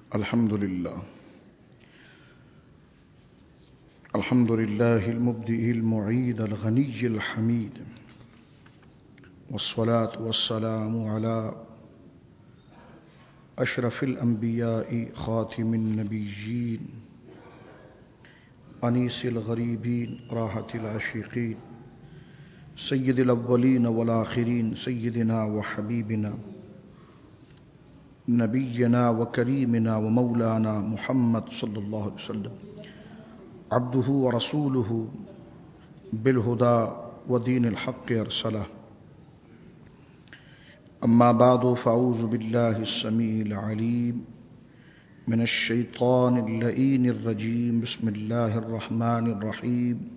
الحمد لله المبدئ المعيد الغني الحميد، والصلاة والسلام على أشرف الأنبياء خاتم النبيين أنيس الغريبين راحة العاشقين سيد الأولين والآخرين سيدنا وحبيبنا نبينا وكريمنا ومولانا محمد صلى الله عليه وسلم عبده ورسوله بالهدى ودين الحق أرسله. أما بعد، فأعوذ بالله السميع العليم من الشيطان اللئين الرجيم. بسم الله الرحمن الرحيم.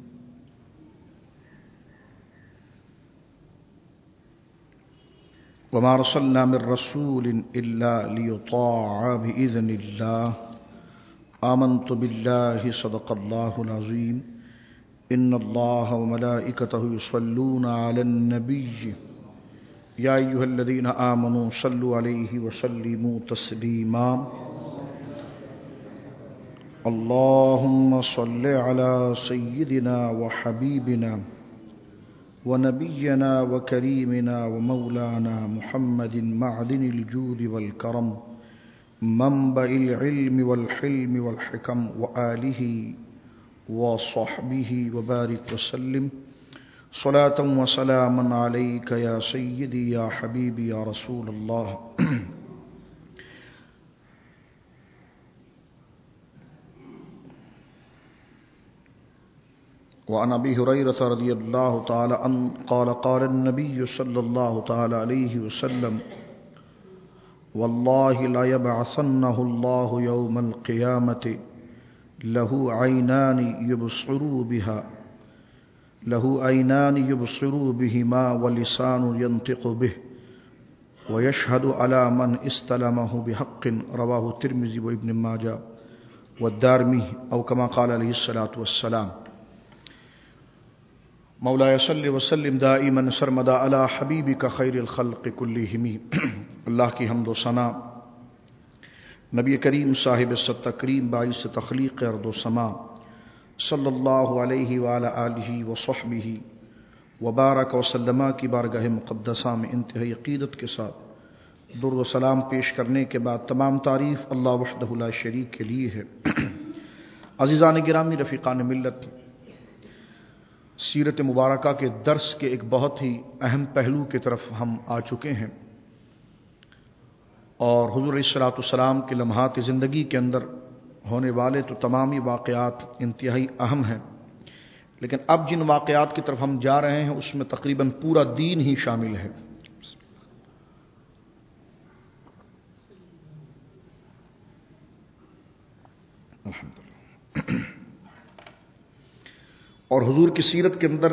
وما أرسلنا من رسول إلا ليطاع بإذن الله. آمنت بالله صدق الله العظيم. إن الله وملائكته يصلون على النبي يا أيها الذين آمنوا صلوا عليه وسلموا تسليما. اللهم صل على سيدنا وحبيبنا ونبينا وكريمنا ومولانا محمد معدن الجود والكرم منبع العلم والحلم والحكم وآله وصحبه وبارك وسلم صلاة وسلاما عليك يا سيدي يا حبيبي يا رسول الله. وعن أبي هريرة رضي الله تعالى عنه قال قال النبي صلى الله تعالى عليه وسلم والله لا يبعثنه الله يوم القيامة له عينان يبصر بهما ولسان ينطق به ويشهد على من استلمه بحق. رواه الترمذي وابن ماجه والدارمي أو كما قال عليه الصلاة والسلام. مولاي صل وسلم دائما سرمدا على حبیبک خیر الخلق کلہم. اللہ کی حمد و ثنا نبی کریم صاحب ست تکریم باعث تخلیق ارض و سما صلی اللہ علیہ وعلی آلہ وصحبہ وبارک وسلم کی بارگاہ مقدسہ میں انتہائی عقیدت کے ساتھ درود و سلام پیش کرنے کے بعد تمام تعریف اللہ وحدہ لا شریک کے لیے ہے. عزیزان گرامی، رفیقان ملت، سیرت مبارکہ کے درس کے ایک بہت ہی اہم پہلو کی طرف ہم آ چکے ہیں، اور حضور علیہ الصلوۃ والسلام کے لمحات زندگی کے اندر ہونے والے تو تمام ہی واقعات انتہائی اہم ہیں، لیکن اب جن واقعات کی طرف ہم جا رہے ہیں اس میں تقریباً پورا دین ہی شامل ہے. الحمدللہ. اور حضور کی سیرت کے اندر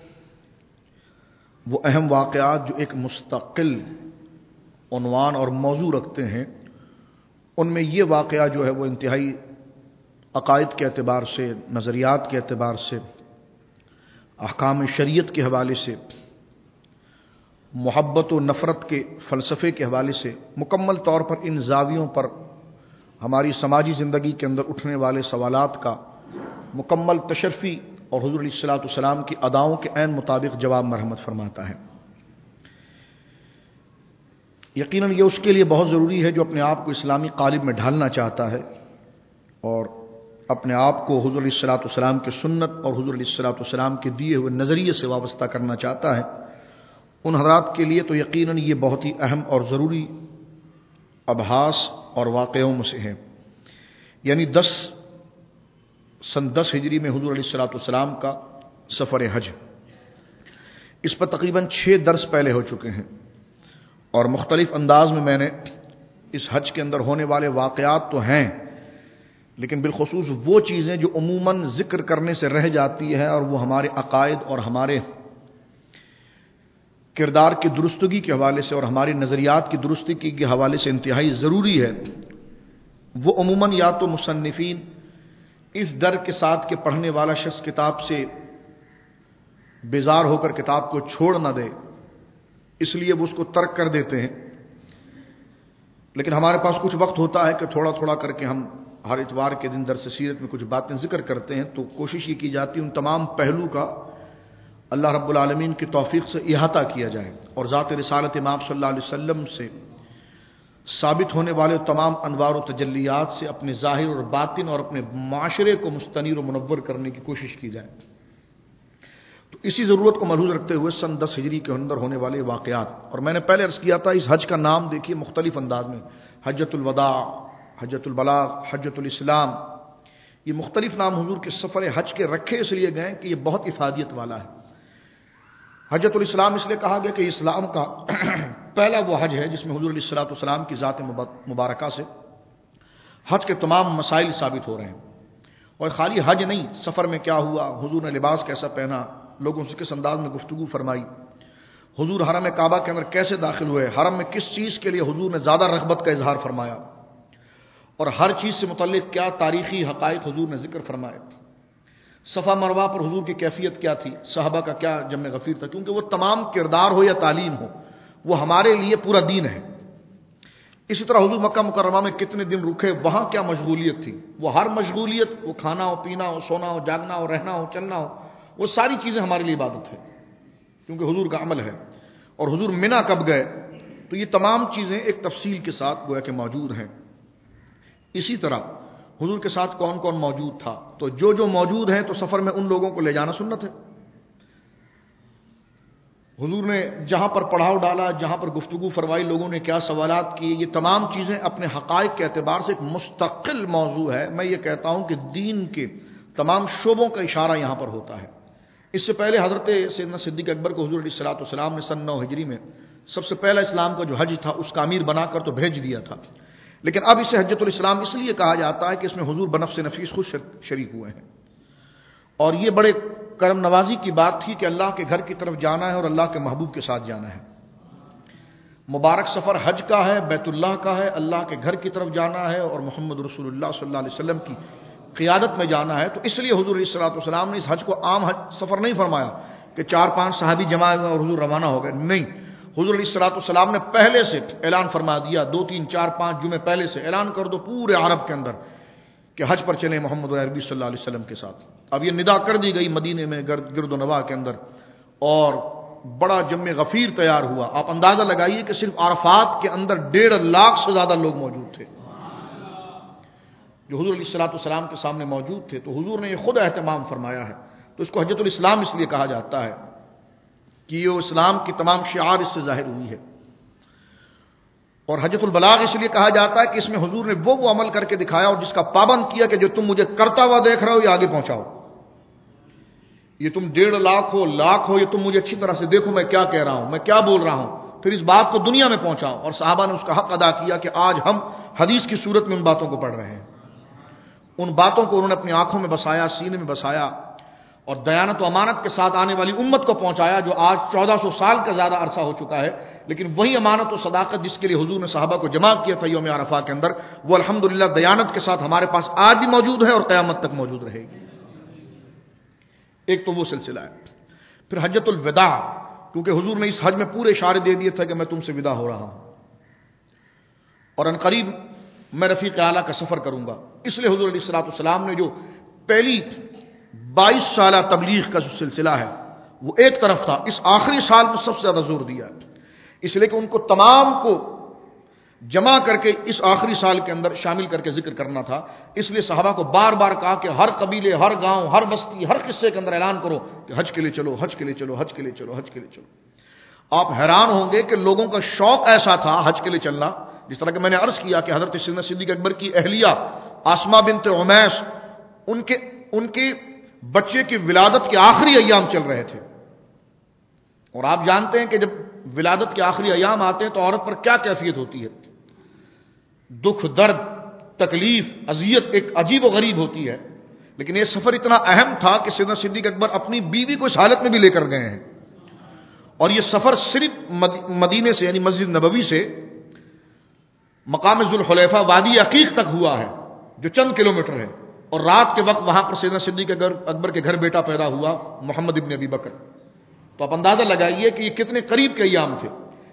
وہ اہم واقعات جو ایک مستقل عنوان اور موضوع رکھتے ہیں، ان میں یہ واقعہ جو ہے وہ انتہائی عقائد کے اعتبار سے، نظریات کے اعتبار سے، احکام شریعت کے حوالے سے، محبت و نفرت کے فلسفے کے حوالے سے مکمل طور پر ان زاویوں پر ہماری سماجی زندگی کے اندر اٹھنے والے سوالات کا مکمل تشرفی اور حضور علیہ الصلوۃ والسلام کی اداؤں کے عین مطابق جواب مرحمت فرماتا ہے. یقیناً یہ اس کے لیے بہت ضروری ہے جو اپنے آپ کو اسلامی قالب میں ڈھالنا چاہتا ہے اور اپنے آپ کو حضور علیہ الصلوۃ والسلام کی سنت اور حضور علیہ الصلوۃ والسلام کے دیے ہوئے نظریے سے وابستہ کرنا چاہتا ہے. ان حضرات کے لیے تو یقیناً یہ بہت ہی اہم اور ضروری ابحاث اور واقعوں میں سے ہے. یعنی سن 10 ہجری میں حضور علیہ الصلوۃ والسلام کا سفر حج، اس پر تقریباً 6 درس پہلے ہو چکے ہیں، اور مختلف انداز میں نے اس حج کے اندر ہونے والے واقعات تو ہیں، لیکن بالخصوص وہ چیزیں جو عموماً ذکر کرنے سے رہ جاتی ہے اور وہ ہمارے عقائد اور ہمارے کردار کی درستگی کے حوالے سے اور ہماری نظریات کی درستگی کے حوالے سے انتہائی ضروری ہے، وہ عموماً یا تو مصنفین اس ڈر کے ساتھ کہ پڑھنے والا شخص کتاب سے بیزار ہو کر کتاب کو چھوڑ نہ دے، اس لیے وہ اس کو ترک کر دیتے ہیں، لیکن ہمارے پاس کچھ وقت ہوتا ہے کہ تھوڑا تھوڑا کر کے ہم ہر اتوار کے دن درس سیرت میں کچھ باتیں ذکر کرتے ہیں، تو کوشش یہ کی جاتی ہے ان تمام پہلو کا اللہ رب العالمین کی توفیق سے احاطہ کیا جائے، اور ذات رسالت امام صلی اللہ علیہ وسلم سے ثابت ہونے والے تمام انوار و تجلیات سے اپنے ظاہر اور باطن اور اپنے معاشرے کو مستنیر و منور کرنے کی کوشش کی جائے۔ تو اسی ضرورت کو ملحوظ رکھتے ہوئے سن 10 ہجری کے اندر ہونے والے واقعات، اور میں نے پہلے عرض کیا تھا اس حج کا نام دیکھیے مختلف انداز میں، حجۃ الوداع، حجۃ البلاغ، حجۃ الاسلام، یہ مختلف نام حضور کے سفر حج کے رکھے اس لیے گئے کہ یہ بہت افادیت والا ہے۔ حجۃ الاسلام اس لیے کہا گیا کہ اسلام کا پہلا وہ حج ہے جس میں حضور علیہ الصلوۃ والسلام کی ذات مبارکہ سے حج کے تمام مسائل ثابت ہو رہے ہیں، اور خالی حج نہیں، سفر میں کیا ہوا، حضور نے لباس کیسا پہنا، لوگوں سے کس انداز میں گفتگو فرمائی، حضور حرم کعبہ کے اندر کیسے داخل ہوئے، حرم میں کس چیز کے لیے حضور نے زیادہ رغبت کا اظہار فرمایا، اور ہر چیز سے متعلق کیا تاریخی حقائق حضور نے ذکر فرمائے، صفا مروہ پر حضور کی کیفیت کیا تھی، صحابہ کا کیا جمع غفیر تھا، کیونکہ وہ تمام کردار ہو یا تعلیم ہو وہ ہمارے لیے پورا دین ہے۔ اسی طرح حضور مکہ مکرمہ میں کتنے دن رکے، وہاں کیا مشغولیت تھی، وہ ہر مشغولیت، وہ کھانا ہو، پینا ہو، سونا ہو، جاگنا ہو، رہنا ہو، چلنا ہو، وہ ساری چیزیں ہمارے لیے عبادت ہے کیونکہ حضور کا عمل ہے۔ اور حضور منا کب گئے، تو یہ تمام چیزیں ایک تفصیل کے ساتھ گویا کہ موجود ہیں۔ اسی طرح حضور کے ساتھ کون کون موجود تھا، تو جو موجود ہیں تو سفر میں ان لوگوں کو لے جانا سنت ہے۔ حضور نے جہاں پر پڑاؤ ڈالا، جہاں پر گفتگو فرمائی، لوگوں نے کیا سوالات کیے، یہ تمام چیزیں اپنے حقائق کے اعتبار سے ایک مستقل موضوع ہے۔ میں یہ کہتا ہوں کہ دین کے تمام شعبوں کا اشارہ یہاں پر ہوتا ہے۔ اس سے پہلے حضرت سیدنا صدیق اکبر کو حضور علیہ الصلوۃ والسلام نے سن 9 ہجری میں سب سے پہلا اسلام کا جو حج تھا اس کا امیر بنا کر تو بھیج دیا تھا، لیکن اب اسے حجۃ الاسلام اس لیے کہا جاتا ہے کہ اس میں حضور بنفس نفیس خود شریک ہوئے ہیں، اور یہ بڑے کرم نوازی کی بات تھی کہ اللہ کے گھر کی طرف جانا ہے اور اللہ کے محبوب کے ساتھ جانا ہے۔ مبارک سفر حج کا ہے، بیت اللہ کا ہے، اللہ کے گھر کی طرف جانا ہے اور محمد رسول اللہ صلی اللہ علیہ وسلم کی قیادت میں جانا ہے۔ تو اس لیے حضور علیہ الصلوۃ والسلام نے اس حج کو عام حج سفر نہیں فرمایا کہ 4-5 صحابی جمع ہوئے اور حضور روانہ ہو گئے، نہیں، حضور علیہ الصلوۃ والسلام نے پہلے سے اعلان فرما دیا، 2-3-4-5 جمعے پہلے سے اعلان کر دو پورے عرب کے اندر کہ حج پر چلیں محمد عربی صلی اللہ علیہ وسلم کے ساتھ۔ اب یہ ندا کر دی گئی مدینے میں گرد و نواح کے اندر، اور بڑا جمع غفیر تیار ہوا۔ آپ اندازہ لگائیے کہ صرف عرفات کے اندر 1.5 لاکھ سے زیادہ لوگ موجود تھے جو حضور علیہ الصلوۃ والسلام کے سامنے موجود تھے، تو حضور نے یہ خود اہتمام فرمایا ہے۔ تو اس کو حجۃ الاسلام اس لیے کہا جاتا ہے کہ یہ اسلام کی تمام شعار اس سے ظاہر ہوئی ہے، اور حجۃ البلاغ اس لیے کہا جاتا ہے کہ اس میں حضور نے وہ عمل کر کے دکھایا اور جس کا پابند کیا کہ جو تم مجھے کرتا ہوا دیکھ رہے ہو یہ آگے پہنچاؤ، یہ تم 1.5 لاکھ ہو، لاکھ ہو، یہ تم مجھے اچھی طرح سے دیکھو میں کیا کہہ رہا ہوں، میں کیا بول رہا ہوں، پھر اس بات کو دنیا میں پہنچاؤ۔ اور صحابہ نے اس کا حق ادا کیا کہ آج ہم حدیث کی صورت میں ان باتوں کو پڑھ رہے ہیں۔ ان باتوں کو انہوں نے اپنی آنکھوں میں بسایا، سینے میں بسایا، اور دیانت و امانت کے ساتھ آنے والی امت کو پہنچایا جو آج 1400 سال کا زیادہ عرصہ ہو چکا ہے، لیکن وہی امانت و صداقت جس کے لیے حضور نے صحابہ کو جمع کیا تھا یوم عرفہ کے اندر، وہ الحمدللہ دیانت کے ساتھ ہمارے پاس آج بھی موجود ہے اور قیامت تک موجود رہے گی۔ ایک تو وہ سلسلہ ہے۔ پھر حجۃ الوداع، کیونکہ حضور نے اس حج میں پورے اشارے دے دیے تھے کہ میں تم سے ودا ہو رہا ہوں اور ان قریب میں رفیق اعلیٰ کا سفر کروں گا، اس لیے حضور علیہ الصلوۃ والسلام نے جو پہلی 22 سالہ تبلیغ کا جو سلسلہ ہے وہ ایک طرف تھا، اس آخری سال میں سب سے زیادہ زور دیا، اس لیے کہ ان کو تمام کو جمع کر کے اس آخری سال کے اندر شامل کر کے ذکر کرنا تھا۔ اس لیے صحابہ کو بار بار کہا کہ ہر قبیلے، ہر گاؤں، ہر بستی، ہر قصے کے اندر اعلان کرو کہ حج کے لیے چلو، حج کے لیے چلو، حج کے لیے چلو، حج کے لیے چلو۔ آپ حیران ہوں گے کہ لوگوں کا شوق ایسا تھا حج کے لیے چلنا، جس طرح کہ میں نے عرض کیا کہ حضرت سیدنا صدیق اکبر کی اہلیہ آسمہ بنت عمیس، ان کے بچے کی ولادت کے آخری ایام چل رہے تھے، اور آپ جانتے ہیں کہ جب ولادت کے آخری ایام آتے ہیں تو عورت پر کیا کیفیت ہوتی ہے، دکھ، درد، تکلیف، اذیت ایک عجیب و غریب ہوتی ہے۔ لیکن یہ سفر اتنا اہم تھا کہ سیدنا صدیق اکبر اپنی بیوی کو اس حالت میں بھی لے کر گئے ہیں، اور یہ سفر صرف مدینے سے یعنی مسجد نبوی سے مقام ذوالحلیفہ وادی عقیق تک ہوا ہے جو چند کلومیٹر ہے، اور رات کے وقت وہاں پر سیدنا صدیق اکبر کے گھر بیٹا پیدا ہوا محمد ابن ابی بکر۔ تو آپ اندازہ لگائیے کہ یہ کتنے قریب کے ایام تھے،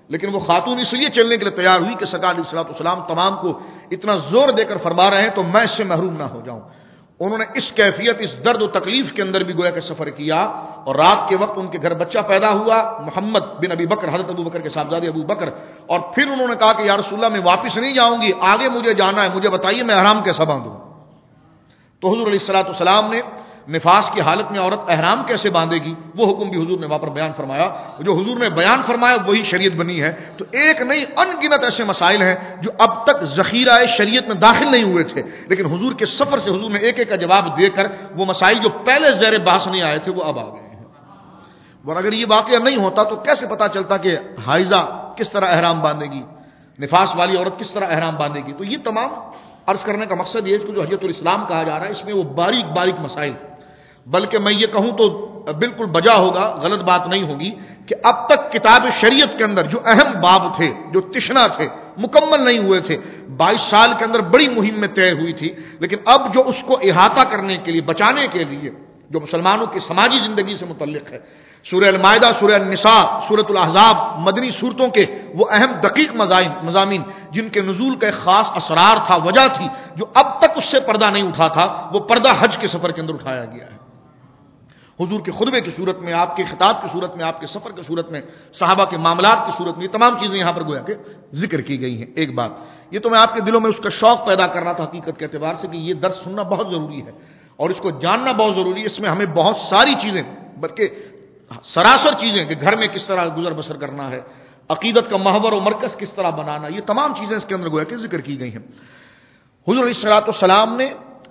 لیکن وہ خاتون اس لیے چلنے کے لیے تیار ہوئی کہ سرکار علیہ الصلوۃ والسلام تمام کو اتنا زور دے کر فرما رہے ہیں تو میں اس سے محروم نہ ہو جاؤں. انہوں نے اس کیفیت، اس درد و تکلیف کے اندر بھی گویا کہ سفر کیا، اور رات کے وقت ان کے گھر بچہ پیدا ہوا، محمد بن ابی بکر، حضرت ابو بکر کے صاحبزادے ابو بکر. اور پھر انہوں نے کہا کہ یا رسول اللہ میں واپس نہیں جاؤں گی، آگے مجھے جانا ہے، مجھے بتائیے میں احرام کیسا باندھوں. تو حضور علیہ الصلوۃ والسلام نے نفاس کی حالت میں عورت احرام کیسے باندھے گی، وہ حکم بھی حضور نے وہاں پر بیان فرمایا. جو حضور نے بیان فرمایا وہی شریعت بنی ہے. تو ایک نہیں ان گنت ایسے مسائل ہیں جو اب تک ذخیرہ شریعت میں داخل نہیں ہوئے تھے، لیکن حضور کے سفر سے حضور نے ایک ایک کا جواب دے کر وہ مسائل جو پہلے زیر بحث نہیں آئے تھے وہ اب آ گئے ہیں. اور اگر یہ واقعہ نہیں ہوتا تو کیسے پتا چلتا کہ حائضہ کس طرح احرام باندھے گی، نفاس والی عورت کس طرح احرام باندھے گی. تو یہ تمام عرض کرنے کا مقصد یہ ہے کہ جو حجت الاسلام کہا جا رہا ہے اس میں وہ باریک باریک مسائل، بلکہ میں یہ کہوں تو بالکل بجا ہوگا، غلط بات نہیں ہوگی کہ اب تک کتاب شریعت کے اندر جو اہم باب تھے، جو تشنا تھے، مکمل نہیں ہوئے تھے. 22 سال کے اندر بڑی مہم میں طے ہوئی تھی، لیکن اب جو اس کو احاطہ کرنے کے لیے، بچانے کے لیے، جو مسلمانوں کی سماجی زندگی سے متعلق ہے، سورہ المائدہ، سورہ النساء، سورۃ الاحزاب، مدنی صورتوں کے وہ اہم دقیق مضامین جن کے نزول کا ایک خاص اسرار تھا، وجہ تھی، جو اب تک اس سے پردہ نہیں اٹھا تھا، وہ پردہ حج کے سفر کے اندر اٹھایا گیا ہے. حضور کے خطبے کی صورت میں، آپ کے خطاب کی صورت میں، آپ کے سفر کی صورت میں، صحابہ کے معاملات کی صورت میں، یہ تمام چیزیں یہاں پر گویا کہ ذکر کی گئی ہیں. ایک بات یہ تو میں آپ کے دلوں میں اس کا شوق پیدا کر رہا تھا حقیقت کے اعتبار سے کہ یہ درس سننا بہت ضروری ہے اور اس کو جاننا بہت ضروری ہے. اس میں ہمیں بہت ساری چیزیں، بلکہ سراسر چیزیں کہ گھر میں کس طرح گزر بسر کرنا ہے، عقیدت کا محور و مرکز کس طرح بنانا، یہ تمام چیزیں اس کے اندر گویا کہ ذکر کی گئی ہیں. حضور علیہ الصلوۃ والسلام نے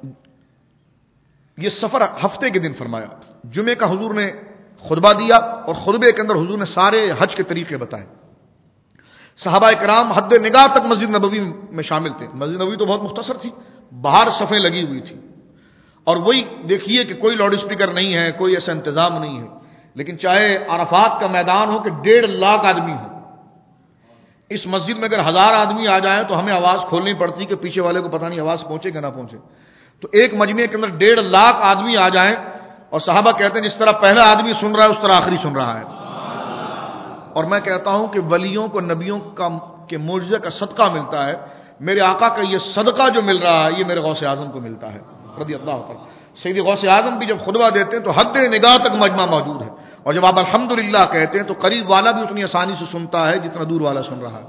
یہ سفر ہفتے کے دن فرمایا. جمعے کا حضور نے خطبہ دیا اور خطبے کے اندر حضور نے سارے حج کے طریقے بتائے. صحابہ کرام حد نگاہ تک مسجد نبوی میں شامل تھے. مسجد نبوی تو بہت مختصر تھی، باہر صفیں لگی ہوئی تھی، اور وہی دیکھیے کہ کوئی لاؤڈ اسپیکر نہیں ہے، کوئی ایسا انتظام نہیں ہے. لیکن چاہے عرفات کا میدان ہو کہ 1.5 لاکھ آدمی ہو، اس مسجد میں اگر 1000 آدمی آ جائیں تو ہمیں آواز کھولنی پڑتی کہ پیچھے والے کو پتہ نہیں آواز پہنچے کہ نہ پہنچے. تو ایک مجمع کے اندر 1.5 لاکھ آدمی آ جائیں، اور صحابہ کہتے ہیں جس طرح پہلا آدمی سن رہا ہے اس طرح آخری سن رہا ہے. اور میں کہتا ہوں کہ ولیوں کو نبیوں کے معجزے کا صدقہ ملتا ہے. میرے آقا کا یہ صدقہ جو مل رہا ہے یہ میرے غوث اعظم کو ملتا ہے رضی اللہ تعالی. سید غوث اعظم بھی جب خطبہ دیتے ہیں تو حد نگاہ تک مجمع موجود ہے، اور جب آپ الحمدللہ کہتے ہیں تو قریب والا بھی اتنی آسانی سے سنتا ہے جتنا دور والا سن رہا ہے.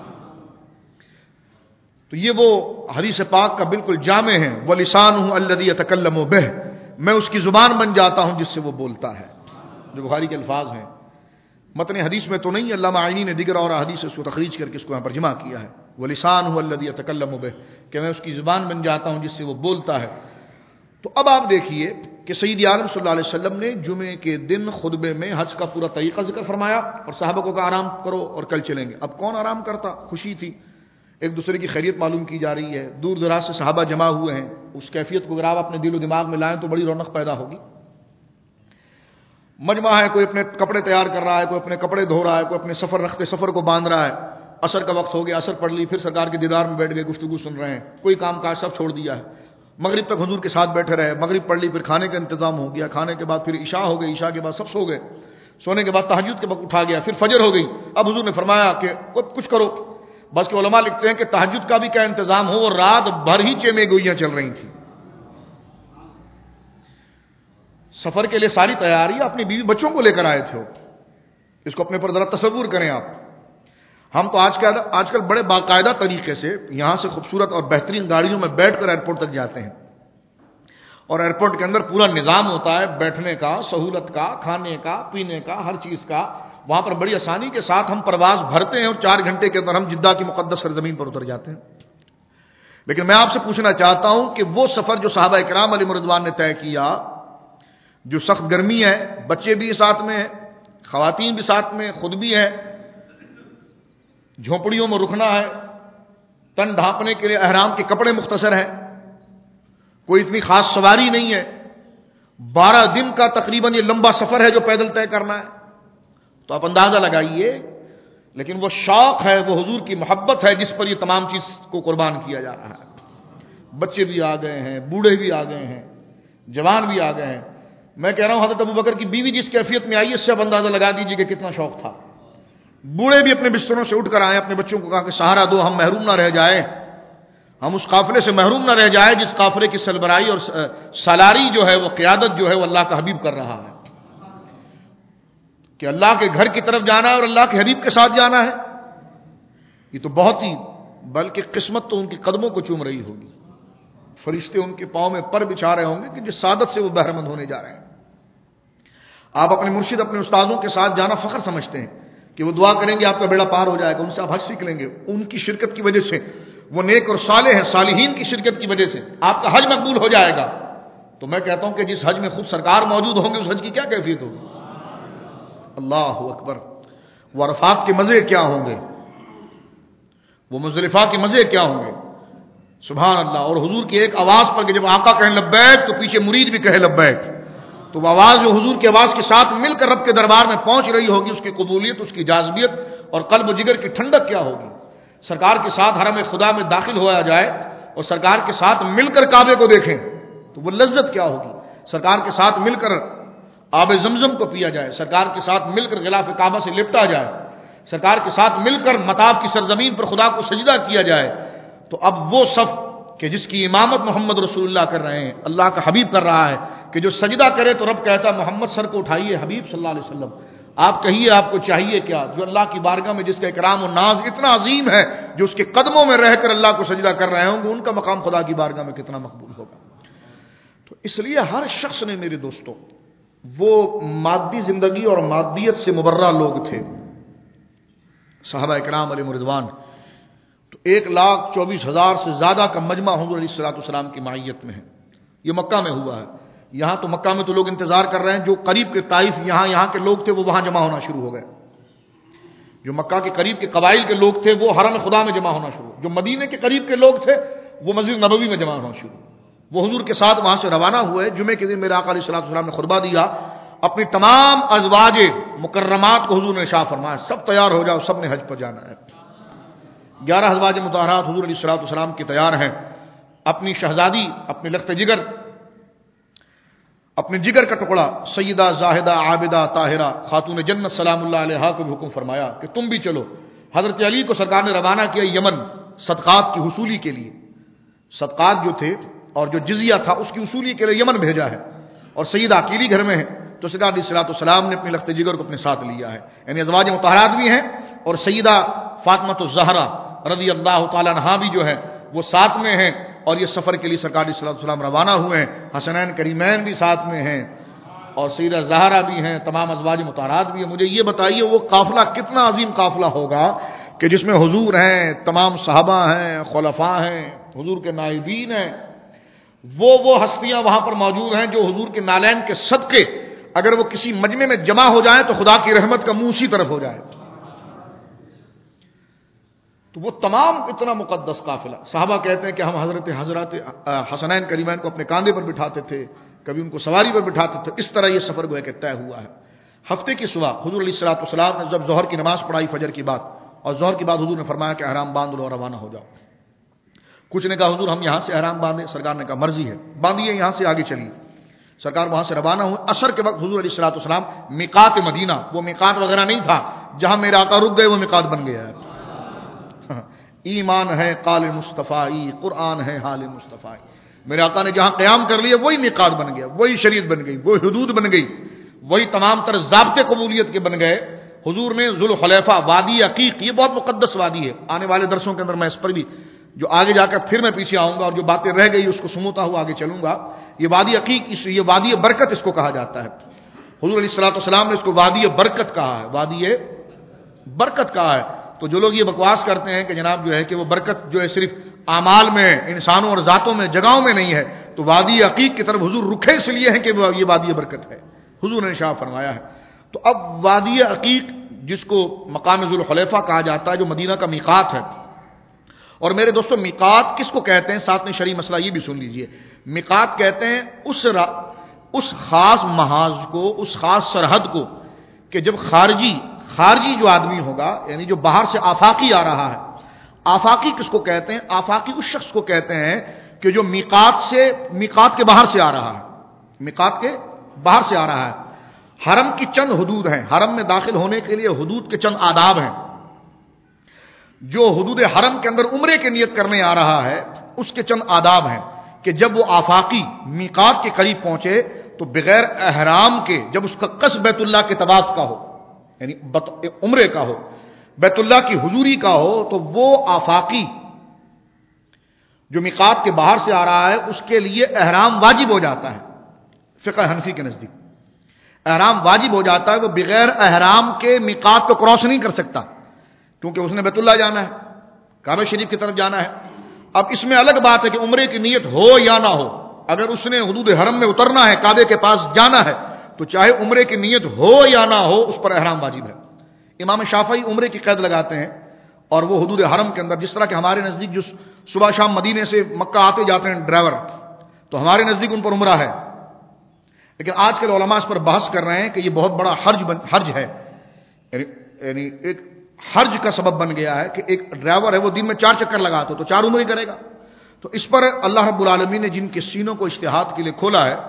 تو یہ وہ حدیث پاک کا بالکل جامع ہے. وَلِسَانُهُ الَّذِي يَتَكَلَّمُ بِهِ، میں اس کی زبان بن جاتا ہوں جس سے وہ بولتا ہے، جو بخاری کے الفاظ ہیں. متن حدیث میں تو نہیں، علامہ عینی نے دیگر اور حدیث سے اس کو تخریج کر کے اس کو یہاں پر جمع کیا ہے. وَلِسَانُهُ الَّذِي يَتَكَلَّمُ بِهِ، کہ میں اس کی زبان بن جاتا ہوں جس سے وہ بولتا ہے. تو اب آپ دیکھیے کہ سید عالم صلی اللہ علیہ وسلم نے جمعے کے دن خطبے میں حج کا پورا طریقہ ذکر فرمایا اور صحابہ کو کہا آرام کرو اور کل چلیں گے. اب کون آرام کرتا؟ خوشی تھی، ایک دوسرے کی خیریت معلوم کی جا رہی ہے، دور دراز سے صحابہ جمع ہوئے ہیں. اس کیفیت کو اگر آپ اپنے دل و دماغ میں لائیں تو بڑی رونق پیدا ہوگی. مجمع ہے، کوئی اپنے کپڑے تیار کر رہا ہے، کوئی اپنے کپڑے دھو رہا ہے، کوئی اپنے سفر رکھتے سفر کو باندھ رہا ہے. عصر کا وقت ہو گیا، عصر پڑھ لی، پھر سرکار کے دیدار میں بیٹھ گئے، گفتگو سن رہے ہیں، کوئی کام کاج سب چھوڑ دیا ہے. مغرب تک حضور کے ساتھ بیٹھے رہے، مغرب پڑھ لی، پھر کھانے کا انتظام ہو گیا، کھانے کے بعد پھر عشاء ہو گئی، عشاء کے بعد سب سو گئے، سونے کے بعد تہجد کے وقت اٹھا گیا، پھر فجر ہو گئی. اب حضور نے فرمایا کہ کچھ کرو. بس کے علماء لکھتے ہیں کہ تہجد کا بھی کیا انتظام ہو، اور رات بھر ہی چیمے گوئیاں چل رہی تھیں. سفر کے لیے ساری تیاری اپنی بیوی بچوں کو لے کر آئے تھے. اس کو اپنے پر ذرا تصور کریں آپ. ہم تو آج کل بڑے باقاعدہ طریقے سے یہاں سے خوبصورت اور بہترین گاڑیوں میں بیٹھ کر ایئرپورٹ تک جاتے ہیں، اور ایئرپورٹ کے اندر پورا نظام ہوتا ہے بیٹھنے کا، سہولت کا، کھانے کا، پینے کا، ہر چیز کا. وہاں پر بڑی آسانی کے ساتھ ہم پرواز بھرتے ہیں اور 4 گھنٹے کے اندر ہم جدہ کی مقدس سرزمین پر اتر جاتے ہیں. لیکن میں آپ سے پوچھنا چاہتا ہوں کہ وہ سفر جو صحابہ کرام علیہ رضوان نے طے کیا، جو سخت گرمی ہے، بچے بھی ساتھ میں ہیں، خواتین بھی ساتھ میں، خود بھی ہے، جھونپڑیوں میں رکنا ہے، تن ڈھانپنے کے لیے احرام کے کپڑے مختصر ہیں، کوئی اتنی خاص سواری نہیں ہے، 12 دن کا تقریباً یہ لمبا سفر ہے جو پیدل طے کرنا ہے. تو آپ اندازہ لگائیے. لیکن وہ شوق ہے، وہ حضور کی محبت ہے جس پر یہ تمام چیز کو قربان کیا جا رہا ہے. بچے بھی آ گئے ہیں، بوڑھے بھی آ گئے ہیں، جوان بھی آ گئے ہیں. میں کہہ رہا ہوں حضرت ابو بکر کی بیوی جس کیفیت میں آئی، اس سے اب اندازہ لگا دیجیے کہ کتنا شوق تھا. بوڑھے بھی اپنے بستروں سے اٹھ کر آئے، اپنے بچوں کو کہا کہ سہارا دو، ہم محروم نہ رہ جائیں، ہم اس قافلے سے محروم نہ رہ جائے جس قافلے کی سربراہی اور سالاری جو ہے، وہ قیادت جو ہے، وہ اللہ کا حبیب کر رہا ہے، کہ اللہ کے گھر کی طرف جانا ہے اور اللہ کے حبیب کے ساتھ جانا ہے۔ یہ تو بہت ہی، بلکہ قسمت تو ان کے قدموں کو چوم رہی ہوگی، فرشتے ان کے پاؤں میں پر بچھا رہے ہوں گے کہ جس سعادت سے وہ بہرمند ہونے جا رہے ہیں۔ آپ اپنے مرشد، اپنے استادوں کے ساتھ جانا فخر سمجھتے ہیں کہ وہ دعا کریں گے آپ کا بیڑا پار ہو جائے گا، ان سے آپ حج سیکھ لیں گے، ان کی شرکت کی وجہ سے، وہ نیک اور صالح ہیں، صالحین کی شرکت کی وجہ سے آپ کا حج مقبول ہو جائے گا۔ تو میں کہتا ہوں کہ جس حج میں خود سرکار موجود ہوں گے، اس حج کی کیا کیفیت ہوگی؟ اللہ اکبر! وہ عرفات کے مزے کیا ہوں گے، وہ مزدلفہ کے مزے کیا ہوں گے، سبحان اللہ! اور حضور کی ایک آواز پر کہ جب آقا کہیں لبیک تو پیچھے مرید بھی کہے لبیک، تو وہ آواز جو حضور کی آواز کے ساتھ مل کر رب کے دربار میں پہنچ رہی ہوگی، اس کی قبولیت، اس کی جاذبیت اور قلب و جگر کی ٹھنڈک کیا ہوگی۔ سرکار کے ساتھ حرم خدا میں داخل ہوا جائے اور سرکار کے ساتھ مل کر کعبے کو دیکھیں تو وہ لذت کیا ہوگی۔ سرکار کے ساتھ مل کر آب زمزم کو پیا جائے، سرکار کے ساتھ مل کر غلاف کعبہ سے لپٹا جائے، سرکار کے ساتھ مل کر متاب کی سرزمین پر خدا کو سجدہ کیا جائے، تو اب وہ صف کہ جس کی امامت محمد رسول اللہ کر رہے ہیں، اللہ کا حبیب کر رہا ہے، کہ جو سجدہ کرے تو رب کہتا ہے محمد سر کو اٹھائیے حبیب صلی اللہ علیہ وسلم، آپ کہیے آپ کو چاہیے کیا؟ جو اللہ کی بارگاہ میں جس کا اکرام و ناز اتنا عظیم ہے، جو اس کے قدموں میں رہ کر اللہ کو سجدہ کر رہے ہوں گے، ان کا مقام خدا کی بارگاہ میں کتنا مقبول ہوگا۔ تو اس لیے ہر شخص نے، میرے دوستوں، وہ مادی زندگی اور مادیت سے مبرہ لوگ تھے، صحابہ اکرام علیہ رضوان، تو 1,24,000 سے زیادہ کا مجمع حضور علیہ الصلوۃ والسلام کی معیت میں ہے۔ یہ مکہ میں ہوا ہے، یہاں تو مکہ میں تو لوگ انتظار کر رہے ہیں، جو قریب کے طائف یہاں کے لوگ تھے وہ وہاں جمع ہونا شروع ہو گئے، جو مکہ کے قریب کے قبائل کے لوگ تھے وہ حرم خدا میں جمع ہونا شروع، جو مدینے کے قریب کے لوگ تھے وہ مسجد نبوی میں جمع ہونا شروع۔ وہ حضور کے ساتھ وہاں سے روانہ ہوئے، جمعے کے دن میرے آقا علیہ الصلوۃ والسلام نے خطبہ دیا، اپنی تمام ازواج مکرمات کو حضور نے ارشاد فرمایا سب تیار ہو جاؤ، سب نے حج پر جانا ہے۔ 11 ازواج مطہرات حضور علیہ الصلوۃ والسلام کی تیار ہیں، اپنی شہزادی، اپنے لخت جگر، اپنے جگر کا ٹکڑا سیدہ زاہدہ عابدہ طاہرہ خاتون جنت سلام اللہ علیہا کو بھی حکم فرمایا کہ تم بھی چلو۔ حضرت علی کو سرکار نے روانہ کیا یمن صدقات کی وصولی کے لیے، صدقات جو تھے اور جو جزیہ تھا اس کی وصولی کے لیے یمن بھیجا ہے، اور سیدہ اکیلی گھر میں ہے، تو سرکار علیہ الصلوۃ والسلام نے اپنے لخت جگر کو اپنے ساتھ لیا ہے، یعنی ازواج مطہرات بھی ہیں اور سیدہ فاطمہ الزہرا رضی اللہ تعالی عنہا بھی جو ہے وہ ساتھ میں ہیں، اور یہ سفر کے لیے سرکار علیہ الصلوۃ والسلام روانہ ہوئے ہیں، حسنین کریمین بھی ساتھ میں ہیں اور سیدہ زہرا بھی ہیں، تمام ازواج مطہرات بھی ہیں۔ مجھے یہ بتائیے وہ قافلہ کتنا عظیم قافلہ ہوگا کہ جس میں حضور ہیں، تمام صحابہ ہیں، خلفاء ہیں، حضور کے نائبین ہیں، وہ ہستیاں وہاں پر موجود ہیں جو حضور کے نالین کے صدقے اگر وہ کسی مجمع میں جمع ہو جائیں تو خدا کی رحمت کا منہ اسی طرف ہو جائے۔ تو وہ تمام اتنا مقدس قافلہ، صحابہ کہتے ہیں کہ ہم حضرت حسنین کریمین کو اپنے کاندھے پر بٹھاتے تھے، کبھی ان کو سواری پر بٹھاتے تھے، اس طرح یہ سفر گویا کہ طے ہوا ہے۔ ہفتے کی صبح حضور علیہ الصلوۃ والسلام نے جب ظہر کی نماز پڑھائی فجر کی بعد، اور ظہر کی بعد حضور نے فرمایا کہ احرام باندھ لو اور روانہ ہو جاؤ۔ کچھ نے کہا حضور ہم یہاں سے احرام باندھیں، سرکار نے کہا مرضی ہے، باندھیے یہاں سے آگے چلیے۔ سرکار وہاں سے روانہ ہوئے، عصر کے وقت حضور علیہ الصلوۃ والسلام میقات مدینہ، وہ میقات وغیرہ نہیں تھا جہاں میرے آقا رک گئے، وہ میقات بن گیا ہے۔ ایمان ہے قال مصطفی، قرآن ہے حال مصطفی، میرے آقا نے جہاں قیام کر لیا وہی میقات بن گیا، وہی شریعت بن گئی، وہی حدود بن گئی، وہی تمام تر ضابطے قبولیت کے بن گئے۔ حضور نے ذوالحلیفہ وادی عقیق، یہ بہت مقدس وادی ہے، آنے والے درسوں کے اندر میں اس پر بھی جو آگے جا کر پھر میں پیچھے آؤں گا اور جو باتیں رہ گئی اس کو سموتا ہوا آگے چلوں گا۔ یہ وادی عقیق، یہ وادی برکت اس کو کہا جاتا ہے۔ حضور علیہ الصلوۃ والسلام نے اس کو وادی برکت کہا ہے، وادی برکت کہا ہے۔ تو جو لوگ یہ بکواس کرتے ہیں کہ جناب جو ہے کہ وہ برکت جو ہے صرف اعمال میں، انسانوں اور ذاتوں میں، جگہوں میں نہیں ہے، تو وادی عقیق کی طرف حضور رکھے اس لیے ہیں کہ یہ وادی برکت ہے، حضور نے ارشاد فرمایا ہے۔ تو اب وادی عقیق جس کو مقام ذوالحلیفہ کہا جاتا ہے، جو مدینہ کا میقات ہے، اور میرے دوستو میقات کس کو کہتے ہیں، ساتھ میں شرعی مسئلہ یہ بھی سن لیجئے۔ میقات کہتے ہیں اس خاص محاذ کو، اس خاص سرحد کو کہ جب خارجی جو آدمی ہوگا، یعنی جو باہر سے آفاقی آ رہا ہے، آفاقی کس کو کہتے ہیں؟ آفاقی اس شخص کو کہتے ہیں کہ جو میقات کے باہر سے آ رہا ہے، میقات کے باہر سے آ رہا ہے۔ حرم کی چند حدود ہیں، حرم میں داخل ہونے کے لیے حدود کے چند آداب ہیں. جو حدود حرم کے اندر عمرے کی نیت کرنے آ رہا ہے اس کے چند آداب ہیں کہ جب وہ آفاقی میقات کے قریب پہنچے تو بغیر احرام کے، جب اس کا قصد بیت اللہ کے طواف کا ہو، یعنی عمرے کا ہو، بیت اللہ کی حضوری کا ہو، تو وہ آفاقی جو میقات کے باہر سے آ رہا ہے اس کے لیے احرام واجب ہو جاتا ہے. فقہ حنفی کے نزدیک احرام واجب ہو جاتا ہے. وہ بغیر احرام کے میقات کو کراس نہیں کر سکتا کیونکہ اس نے بیت اللہ جانا ہے، کعبہ شریف کی طرف جانا ہے. اب اس میں الگ بات ہے کہ عمرے کی نیت ہو یا نہ ہو. اگر اس نے حدود حرم میں اترنا ہے، کعبے کے پاس جانا ہے، تو چاہے عمرے کی نیت ہو یا نہ ہو اس پر احرام واجب ہے. امام شافعی عمرے کی قید لگاتے ہیں اور وہ حدود حرم کے اندر، جس طرح کہ ہمارے نزدیک جو صبح شام مدینے سے مکہ آتے جاتے ہیں ڈرائیور، تو ہمارے نزدیک ان پر عمرہ ہے. لیکن آج کل علماء اس پر بحث کر رہے ہیں کہ یہ بہت بڑا حرج ہے، یعنی ایک حرج کا سبب بن گیا ہے کہ ایک ڈرائیور ہے وہ دن میں 4 چکر لگاتا تو 4 عمرے کرے گا. تو اس پر اللہ رب العالمین نے جن کے سینوں کو اجتہاد کے لیے کھولا ہے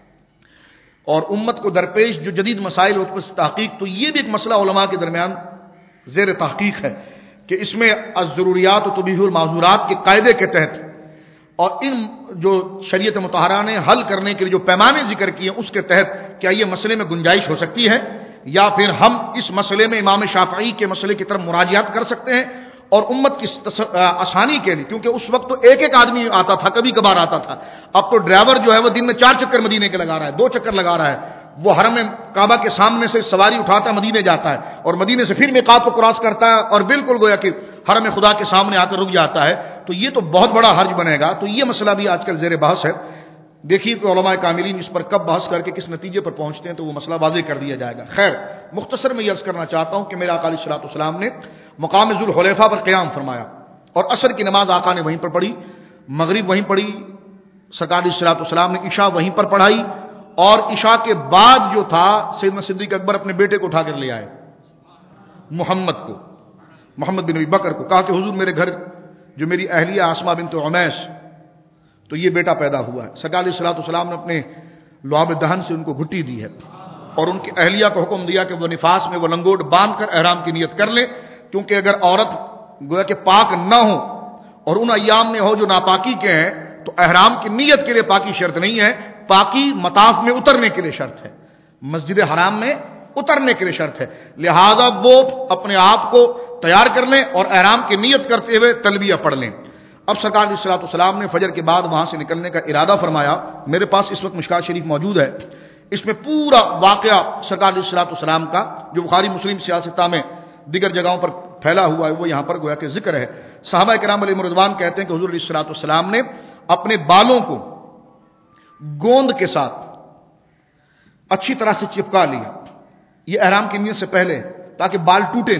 اور امت کو درپیش جو جدید مسائل ہو اس پر تحقیق، تو یہ بھی ایک مسئلہ علماء کے درمیان زیر تحقیق ہے کہ اس میں الضروریات و تبیح المعذورات کے قاعدے کے تحت اور ان جو شریعت مطہرہ نے حل کرنے کے لیے جو پیمانے ذکر کیے اس کے تحت کیا یہ مسئلے میں گنجائش ہو سکتی ہے، یا پھر ہم اس مسئلے میں امام شافعی کے مسئلے کی طرف مراجعات کر سکتے ہیں اور امت کی آسانی کے لیے. کیونکہ اس وقت تو ایک آدمی آتا تھا، کبھی کبھار آتا تھا. اب تو ڈرائیور جو ہے وہ دن میں 4 چکر مدینے کے لگا رہا ہے، 2 چکر لگا رہا ہے. وہ حرم کعبہ کے سامنے سے سواری اٹھاتا ہے، مدینے جاتا ہے اور مدینے سے پھر میقات کو کراس کرتا ہے اور بالکل گویا کہ حرم خدا کے سامنے آ کر رک جاتا ہے. تو یہ تو بہت بڑا حرج بنے گا. تو یہ مسئلہ بھی آج کل زیر بحث ہے. دیکھیے کہ علماء کاملین اس پر کب بحث کر کے کس نتیجے پر پہنچتے ہیں تو وہ مسئلہ واضح کر دیا جائے گا. خیر، مختصر میں یہ عرض کرنا چاہتا ہوں کہ میرے آقا علیہ الصلوۃ والسلام نے مقام ذوالحلیفہ پر قیام فرمایا اور عصر کی نماز آقا نے وہیں پر پڑھی، مغرب وہیں پڑھی، سرکار علیہ الصلوۃ والسلام نے عشاء وہیں پر پڑھائی، اور عشاء کے بعد جو تھا سیدنا صدیق اکبر اپنے بیٹے کو اٹھا کر لے آئے، محمد بن ابی بکر کو. کہا کہ حضور میرے گھر جو میری اہلیہ اسماء بنت عمیس تو یہ بیٹا پیدا ہوا ہے. سرکار علیہ الصلوۃ والسلام نے اپنے لعاب دہن سے ان کو گھٹی دی ہے اور ان کی اہلیہ کو حکم دیا کہ وہ نفاس میں وہ لنگوٹ باندھ کر احرام کی نیت کر لے، کیونکہ اگر عورت گویا کہ پاک نہ ہو اور ان ایام میں ہو جو ناپاکی کے ہیں تو احرام کی نیت کے لیے پاکی شرط نہیں ہے، پاکی مطاف میں اترنے کے لیے شرط ہے، مسجد حرام میں اترنے کے لیے شرط ہے. لہذا وہ اپنے آپ کو تیار کر لیں اور احرام کی نیت کرتے ہوئے تلبیہ پڑھ لیں. اب سرکار علیہ الصلوۃ والسلام نے فجر کے بعد وہاں سے نکلنے کا ارادہ فرمایا. میرے پاس اس وقت مشکات شریف موجود ہے، اس میں پورا واقعہ سرکار علیہ الصلوۃ والسلام کا جو بخاری مسلم سیاستہ میں دیگر جگہوں پر پھیلا ہوا ہے وہ یہاں پر گویا کہ ذکر ہے. صحابہ کرام علیہم رضوان کہتے ہیں کہ حضور علیہ الصلوۃ والسلام نے اپنے بالوں کو گوند کے ساتھ اچھی طرح سے چپکا لیا، یہ احرام کی نیت سے پہلے، تاکہ بال ٹوٹے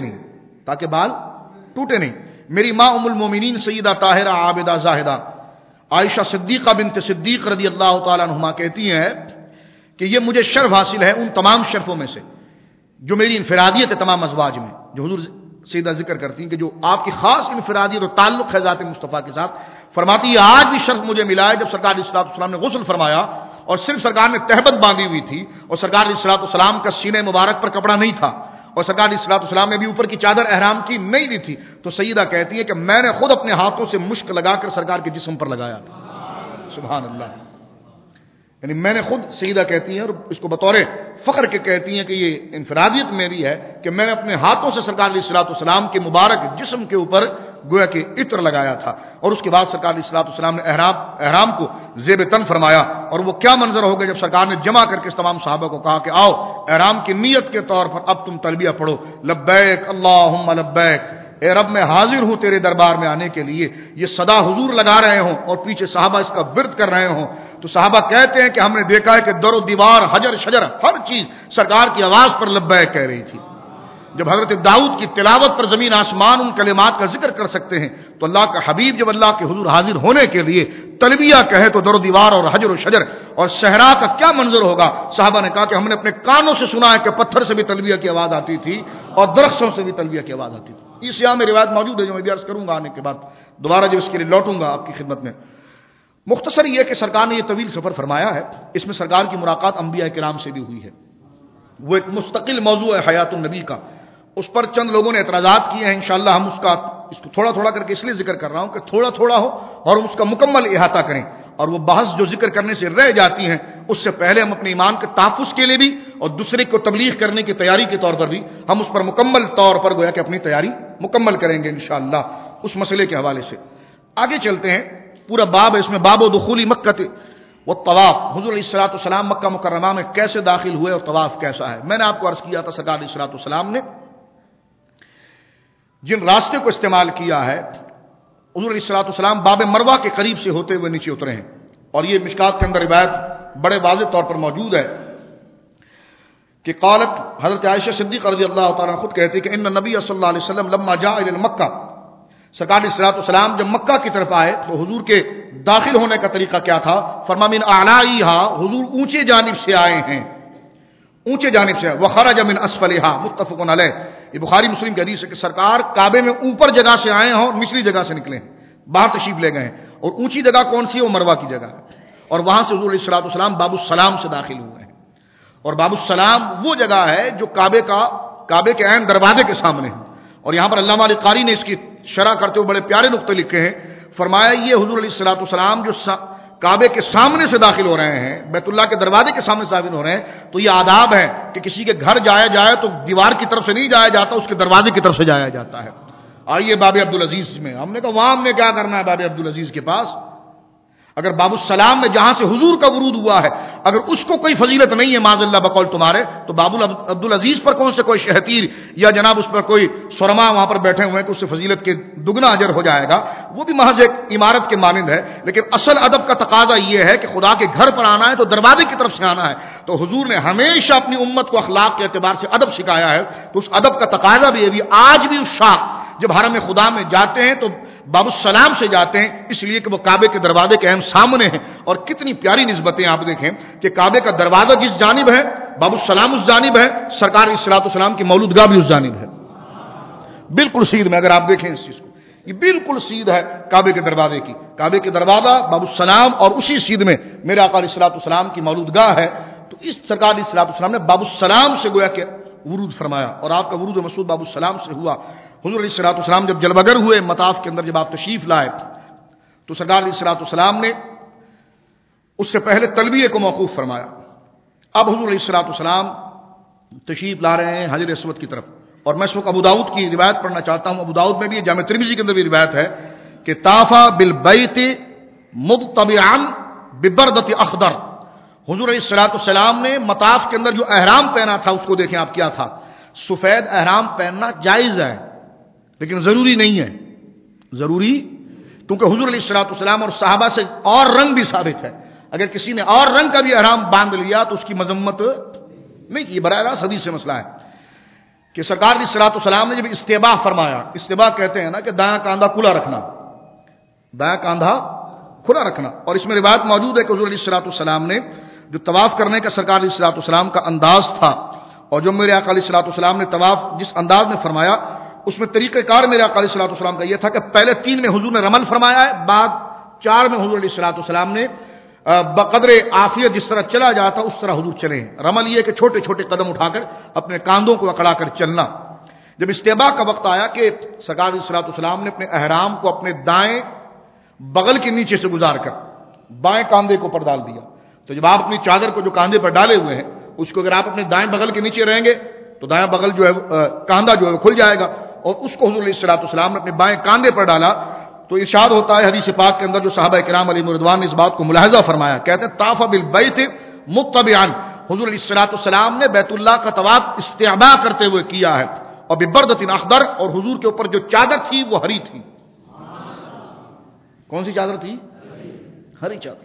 نہیں. میری ماں ام المومنین سیدہ طاہرہ عابدہ زاہدہ عائشہ صدیقہ بنت صدیق رضی اللہ تعالیٰ عنہما کہتی ہیں کہ یہ مجھے شرف حاصل ہے ان تمام شرفوں میں سے جو میری انفرادیت ہے تمام ازواج میں، جو حضور سیدہ ذکر کرتی ہیں کہ جو آپ کی خاص انفرادیت اور تعلق ہے ذات مصطفیٰ کے ساتھ. فرماتی ہے آج بھی شرف مجھے ملا ہے جب سرکار علیہ الصلوۃ والسلام نے غسل فرمایا اور صرف سرکار نے تہبت باندھی ہوئی تھی اور سرکار علیہ الصلوۃ والسلام کا سینے مبارک پر کپڑا نہیں تھا اور سرکار علیہ الصلوۃ والسلام نے بھی اوپر کی چادر احرام کی نہیں لی تھی. تو سیدہ کہتی ہے کہ میں نے خود اپنے ہاتھوں سے مشک لگا کر سرکار کے جسم پر لگایا تھا. سبحان اللہ. یعنی میں نے خود، سیدہ کہتی ہیں اور اس کو بطور فخر کے کہتی ہیں کہ یہ انفرادیت میری ہے کہ میں نے اپنے ہاتھوں سے سرکار علیہ الصلوۃ والسلام کے مبارک جسم کے اوپر گویا کہ عطر لگایا تھا. اور اس کے بعد سرکار علیہ الصلوۃ والسلام نے احرام کو زیب تن فرمایا. اور وہ کیا منظر ہوگا جب سرکار نے جمع کر کے اس تمام صحابہ کو کہا کہ آؤ احرام کی نیت کے طور پر اب تم تلبیہ پڑھو، لبیک اللہم لبیک، اے رب میں حاضر ہوں تیرے دربار میں آنے کے لیے. یہ صدا حضور لگا رہے ہوں اور پیچھے صحابہ اس کا ورد کر رہے ہوں. تو صحابہ کہتے ہیں کہ ہم نے دیکھا ہے کہ در و دیوار، حجر شجر، ہر چیز سرکار کی آواز پر لبیک کہہ رہی تھی. جب حضرت داؤد کی تلاوت پر زمین آسمان ان کلمات کا ذکر کر سکتے ہیں تو اللہ کا حبیب جب اللہ کے حضور حاضر ہونے کے لیے تلبیہ کہے تو در و دیوار اور حجر و شجر اور صحرا کا کیا منظر ہوگا. صحابہ نے کہا کہ ہم نے اپنے کانوں سے سنا ہے کہ پتھر سے بھی تلبیہ کی آواز آتی تھی اور درختوں سے بھی تلبیہ کی آواز آتی تھی. اس یہاں میں روایت موجود ہے جو میں بھی عرض کروں گا آنے کے بعد، دوبارہ جب اس کے لیے لوٹوں گا آپ کی خدمت میں. مختصر یہ کہ سرکار نے یہ طویل سفر فرمایا ہے، اس میں سرکار کی ملاقات انبیاء کرام سے بھی ہوئی ہے. وہ ایک مستقل موضوع ہے حیات النبی کا، اس پر چند لوگوں نے اعتراضات کیے ہیں، انشاءاللہ ہم اس کو تھوڑا تھوڑا کر کے اس لیے ذکر کر رہا ہوں کہ تھوڑا تھوڑا ہو اور ہم اس کا مکمل احاطہ کریں، اور وہ بحث جو ذکر کرنے سے رہ جاتی ہیں اس سے پہلے ہم اپنے ایمان کے تحفظ کے لیے بھی اور دوسرے کو تبلیغ کرنے کی تیاری کے طور پر بھی ہم اس پر مکمل طور پر گویا کہ اپنی تیاری مکمل کریں گے انشاءاللہ اس مسئلے کے حوالے سے۔ آگے چلتے ہیں، پورا باب ہے اس میں، باب و دخول مکہ وہ طواف، حضور علیہ الصلوۃ والسلام مکہ مکرمہ میں کیسے داخل ہوئے اور طواف کیسا ہے۔ میں نے آپ کو عرض کیا تھا سرکار علیہ الصلوۃ والسلام نے جن راستے کو استعمال کیا ہے، حضور علیہ الصلوۃ والسلام باب مروہ کے قریب سے ہوتے ہوئے نیچے اترے ہیں، اور یہ مشکات کے اندر روایت بڑے واضح طور پر موجود ہے کہ قالت حضرت عائشہ صدیقہ رضی اللہ تعالیٰ خود کہتے ہیں کہ ان نبی صلی اللہ علیہ وسلم لما جاء الى مکہ، سرکار علیہ الصلوۃ والسلام جب مکہ کی طرف آئے تو حضور کے داخل ہونے کا طریقہ کیا تھا؟ فرما من اعلیہا، حضور اونچے جانب سے آئے ہیں، اونچے جانب سے، وخرج من اسفلہا، متفق علیہ، یہ بخاری مسلم کی حدیث ہے کہ سرکار کعبے میں اوپر جگہ سے آئے ہیں اور نچلی جگہ سے نکلے ہیں، باہر تشریف لے گئے ہیں، اور اونچی جگہ کون سی ہے؟ وہ مروہ کی جگہ ہے، اور وہاں سے حضور علیہ الصلوۃ والسلام باب السلام سے داخل ہوئے ہیں، اور باب السلام وہ جگہ ہے جو کعبے کے عین دروازے کے سامنے ہے، اور یہاں پر علامہ قاری نے اس کی شرح کرتے ہوئے بڑے پیارے نقطے لکھے ہیں، فرمایا یہ حضور علیہ الصلوۃ والسلام جو کعبے کے سامنے سے داخل ہو رہے ہیں، بیت اللہ کے دروازے کے سامنے سے داخل ہو رہے ہیں، تو یہ آداب ہے کہ کسی کے گھر جایا جائے تو دیوار کی طرف سے نہیں جایا جاتا، اس کے دروازے کی طرف سے جایا جاتا ہے۔ آئیے باب عبدالعزیز میں، ہم نے کہا وہاں ہم نے کیا کرنا ہے باب عبدالعزیز کے پاس؟ اگر باب السلام میں جہاں سے حضور کا ورود ہوا ہے اگر اس کو کوئی فضیلت نہیں ہے معاذ اللہ بقول تمہارے، تو باب عبدالعزیز پر کون سے کوئی شہتیر یا جناب اس پر کوئی سرما وہاں پر بیٹھے ہوئے ہیں کہ اس سے فضیلت کے دگنا اجر ہو جائے گا، وہ بھی محض ایک عمارت کے مانند ہے، لیکن اصل ادب کا تقاضا یہ ہے کہ خدا کے گھر پر آنا ہے تو دروازے کی طرف سے آنا ہے، تو حضور نے ہمیشہ اپنی امت کو اخلاق کے اعتبار سے ادب سکھایا ہے، تو اس ادب کا تقاضا بھی ہے، آج بھی اس شاخ جب حرم خدا میں جاتے ہیں تو باب السلام سے جاتے ہیں، اس لیے کہ وہ کعبے کے دروازے کے اہم سامنے ہیں، اور کتنی پیاری نسبتیں آپ دیکھیں کہ کعبے کا دروازہ جس جانب ہے باب السلام اس جانب ہے، سرکار علیہ الصلوۃ والسلام کی مولودگاہ بھی اس جانب ہے، بالکل سیدھ میں اگر آپ دیکھیں اس چیز کو، یہ بالکل سیدھ ہے کعبے کے دروازے کی، کعبے کے دروازہ باب السلام اور اسی سیدھ میں میرے آقا علیہ الصلوۃ والسلام کی مولودگاہ ہے، تو اس سرکار علیہ الصلوۃ والسلام نے باب السلام سے گویا کہ ورود فرمایا، اور آپ کا ورود مسعود باب السلام سے ہوا۔ حضور علیہ الصلوۃ والسلام جب جلوہ گر ہوئے مطاف کے اندر، جب آپ تشریف لائے تو سرکار علیہ الصلوۃ والسلام نے اس سے پہلے تلبیہ کو موقوف فرمایا۔ اب حضور علیہ الصلوۃ والسلام تشریف لا رہے ہیں حجر اسود کی طرف، اور میں اس وقت ابو داؤد کی روایت پڑھنا چاہتا ہوں، ابو داؤد میں بھی، جامع ترمذی کے اندر بھی روایت ہے کہ طافا بالبیت مطبعا ببردۃ اخضر، حضور علیہ الصلوۃ والسلام نے مطاف کے اندر جو احرام پہنا تھا اس کو دیکھیں آپ کیا تھا، سفید احرام پہننا جائز ہے لیکن ضروری نہیں ہے، ضروری کیونکہ حضور علیہ الصلوۃ والسلام اور صحابہ سے اور رنگ بھی ثابت ہے، اگر کسی نے اور رنگ کا بھی احرام باندھ لیا تو اس کی مذمت نہیں، یہ براہ راست حدیث سے مسئلہ ہے کہ سرکار علیہ الصلوۃ والسلام نے جب استباح فرمایا، استباح کہتے ہیں نا کہ دایاں کاندھا کھلا رکھنا، دایاں کاندھا کھلا رکھنا، اور اس میں روایت موجود ہے کہ حضور علیہ الصلوۃ والسلام نے جو طواف کرنے کا سرکار علیہ الصلوۃ والسلام کا انداز تھا، اور جو میرے آقا علیہ الصلوۃ والسلام نے طواف جس انداز میں فرمایا اس میں طریقہ کار میرے آقا علیہ الصلوۃ والسلام کا یہ تھا کہ پہلے 3 میں حضور نے رمل فرمایا ہے، بعد 4 میں حضور علیہ الصلوۃ والسلام نے بقدر عافیت جس طرح چلا جاتا اس طرح حضور چلے ہیں۔ رمل یہ کہ چھوٹے چھوٹے قدم اٹھا کر اپنے کاندھوں کو اکڑا کر چلنا۔ جب استباح کا وقت آیا کہ سرکار علیہ الصلوۃ والسلام نے اپنے احرام کو اپنے دائیں بغل کے نیچے سے گزار کر بائیں کاندھے کو پر ڈال دیا، تو جب آپ اپنی چادر کو جو کاندھے پر ڈالے ہوئے ہیں اس کو اگر آپ اپنے دائیں بغل کے نیچے رہیں گے تو دائیں بغل جو ہے کاندھا جو ہے کھل جائے گا، اور اس کو حضور علیہ الصلوۃ والسلام نے اپنے بائیں کاندھے پر ڈالا، تو ارشاد ہوتا ہے حدیث پاک کے اندر جو صحابہ کرام علیہ رضوان نے اس بات کو ملاحظہ فرمایا، کہتے ہیں طاف بالبیت متبعا، حضور علیہ الصلوۃ والسلام نے بیت اللہ کا طواف استعباء کرتے ہوئے کیا ہے، اور ببردۃ اخضر، اور حضور کے اوپر جو چادر تھی وہ ہری تھی۔ کون سی چادر تھی؟ ہری چادر۔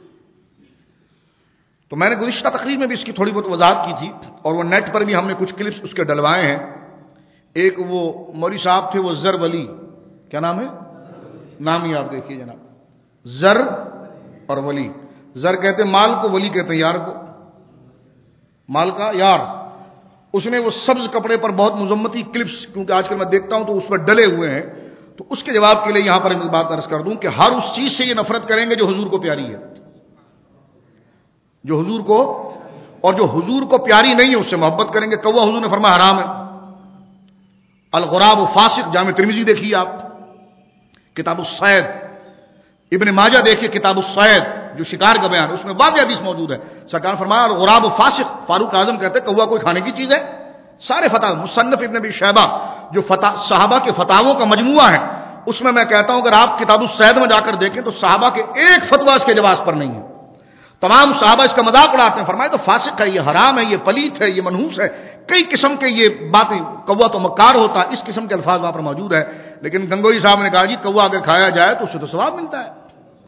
تو میں نے گزشتہ تقریر میں بھی اس کی تھوڑی بہت وضاحت کی تھی، اور وہ نیٹ پر بھی ہم نے کچھ کلپس اس کے ڈلوائے ہیں۔ ایک وہ مولوی صاحب تھے، وہ زر ولی، کیا نام ہے؟ نام ہی آپ دیکھیے جناب، زر اور ولی۔ زر کہتے ہیں مال کو، ولی کہتے ہیں یار کو، مال کا یار۔ اس نے وہ سبز کپڑے پر بہت مذمتی کلپس، کیونکہ آج کل میں دیکھتا ہوں تو اس پر ڈلے ہوئے ہیں، تو اس کے جواب کے لیے یہاں پر ایک بات عرض کر دوں کہ ہر اس چیز سے یہ نفرت کریں گے جو حضور کو پیاری ہے، جو حضور کو، اور جو حضور کو پیاری نہیں ہے اس سے محبت کریں گے. کوا حضور نے فرمایا حرام ہے. الغراب فاسق، جامع ترمذی دیکھیے آپ، کتاب الصید. ابن ماجہ دیکھیے کتاب الصید، جو شکار کا بیان، اس میں واضح حدیث موجود ہے. سرکار نے فرمایا الغراب فاسق. فاروق اعظم کہتے ہیں کوا کوئی کھانے کی چیز ہے؟ سارے فتاوی مصنف ابن ابی شیبہ جو صحابہ کے فتاووں کا مجموعہ ہے، اس میں کہتا ہوں اگر آپ کتاب الصید میں جا کر دیکھیں تو صحابہ کے ایک فتویٰ اس کے جواز پر نہیں ہے. تمام صحابہ اس کا مذاق اڑاتے ہیں، فرمائے تو فاسق ہے، یہ حرام ہے، یہ پلیت ہے، یہ منحوس ہے. کئی قسم کے یہ باتیں، کوا تو مکار ہوتا، اس قسم کے الفاظ وہاں پر موجود ہے. لیکن گنگوئی صاحب نے کہا جی کوا اگر کھایا جائے تو اس سے تو ثواب ملتا ہے.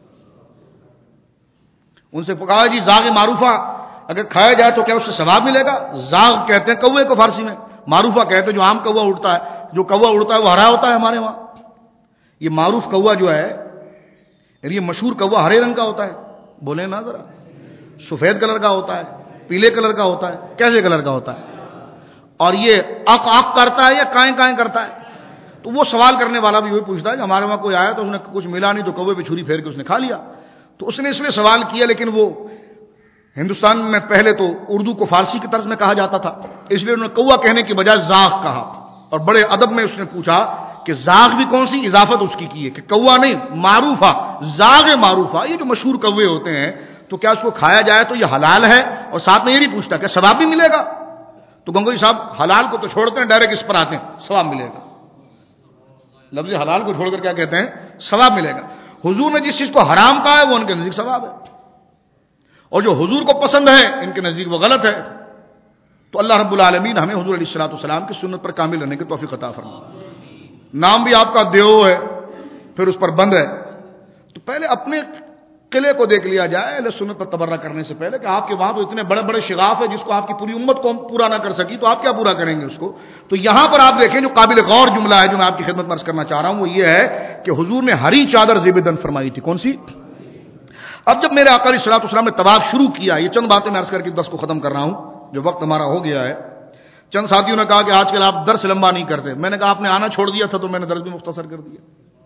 ان سے کہا جی زاغ معروفہ اگر کھایا جائے تو کیا اس سے ثواب ملے گا؟ زاغ کہتے ہیں کوے کو فارسی میں، معروفہ کہتے ہیں جو عام کوا اڑتا ہے. جو کوا اڑتا ہے وہ ہرا ہوتا ہے ہمارے وہاں. یہ معروف کوا جو ہے، یہ مشہور کوا ہرے رنگ کا ہوتا ہے. بولیں نا ذرا، سفید کلر کا ہوتا ہے، پیلے کلر کا ہوتا ہے، کیسے کلر کا ہوتا ہے؟ اور یہ اق اق کرتا ہے یا کائیں کائیں کرتا ہے؟ تو وہ سوال کرنے والا بھی وہی پوچھتا ہے کہ ہمارے وہاں کوئی آیا تو اس نے کچھ ملا نہیں تو کوے پہ چھری پھیر کے اس نے کھا لیا. تو اس نے اس لیے سوال کیا، لیکن وہ ہندوستان میں پہلے تو اردو کو فارسی کی طرز میں کہا جاتا تھا، اس لیے انہوں نے کوا کہنے کی بجائے زاغ کہا. اور بڑے ادب میں اس نے پوچھا کہ زاغ بھی کون سی؟ اضافت اس کی ہے کہ کوا نہیں، معروفہ، زاغ معروفہ. یہ جو مشہور کوے ہوتے ہیں تو کیا اس کو کھایا جائے تو یہ حلال ہے؟ اور ساتھ میں یہ نہیں پوچھتا کہ ثواب بھی ملے گا. تو گنگوئی صاحب حلال کو تو چھوڑتے ہیں، ڈائریکٹ اس پر آتے ہیں ثواب ملے گا. لفظ حلال کو چھوڑ کر کیا کہتے ہیں؟ ثواب ملے گا. حضور نے جس چیز کو حرام کہا ہے وہ ان کے نزدیک ثواب ہے، اور جو حضور کو پسند ہے ان کے نزدیک وہ غلط ہے. تو اللہ رب العالمین ہمیں حضور علیہ الصلوۃ والسلام کی سنت پر کامل رہنے کی توفیق عطا فرمائے. نام بھی آپ کا دیو ہے، پھر اس پر بند ہے. تو پہلے اپنے قلعے کو دیکھ لیا جائے اہل سنت پر تبرہ کرنے سے پہلے کہ آپ کے وہاں تو اتنے بڑے بڑے شغاف ہے جس کو آپ کی پوری امت کو پورا نہ کر سکی تو آپ کیا پورا کریں گے اس کو. تو یہاں پر آپ دیکھیں جو قابل غور جملہ ہے جو میں آپ کی خدمت میں عرض کرنا چاہ رہا ہوں وہ یہ ہے کہ حضور نے ہری چادر زیب دن فرمائی تھی. کون سی؟ اب جب میرے آقا علیہ الصلوۃ والسلام نے طواف شروع کیا، یہ چند باتیں میں عرض کر کے درس کو ختم کر رہا ہوں جو وقت ہمارا ہو گیا ہے. چند ساتھیوں نے کہا کہ آج کل آپ درس لمبا نہیں کرتے. میں نے کہا آپ نے آنا چھوڑ دیا تھا تو میں نے درس بھی مختصر کر دیا.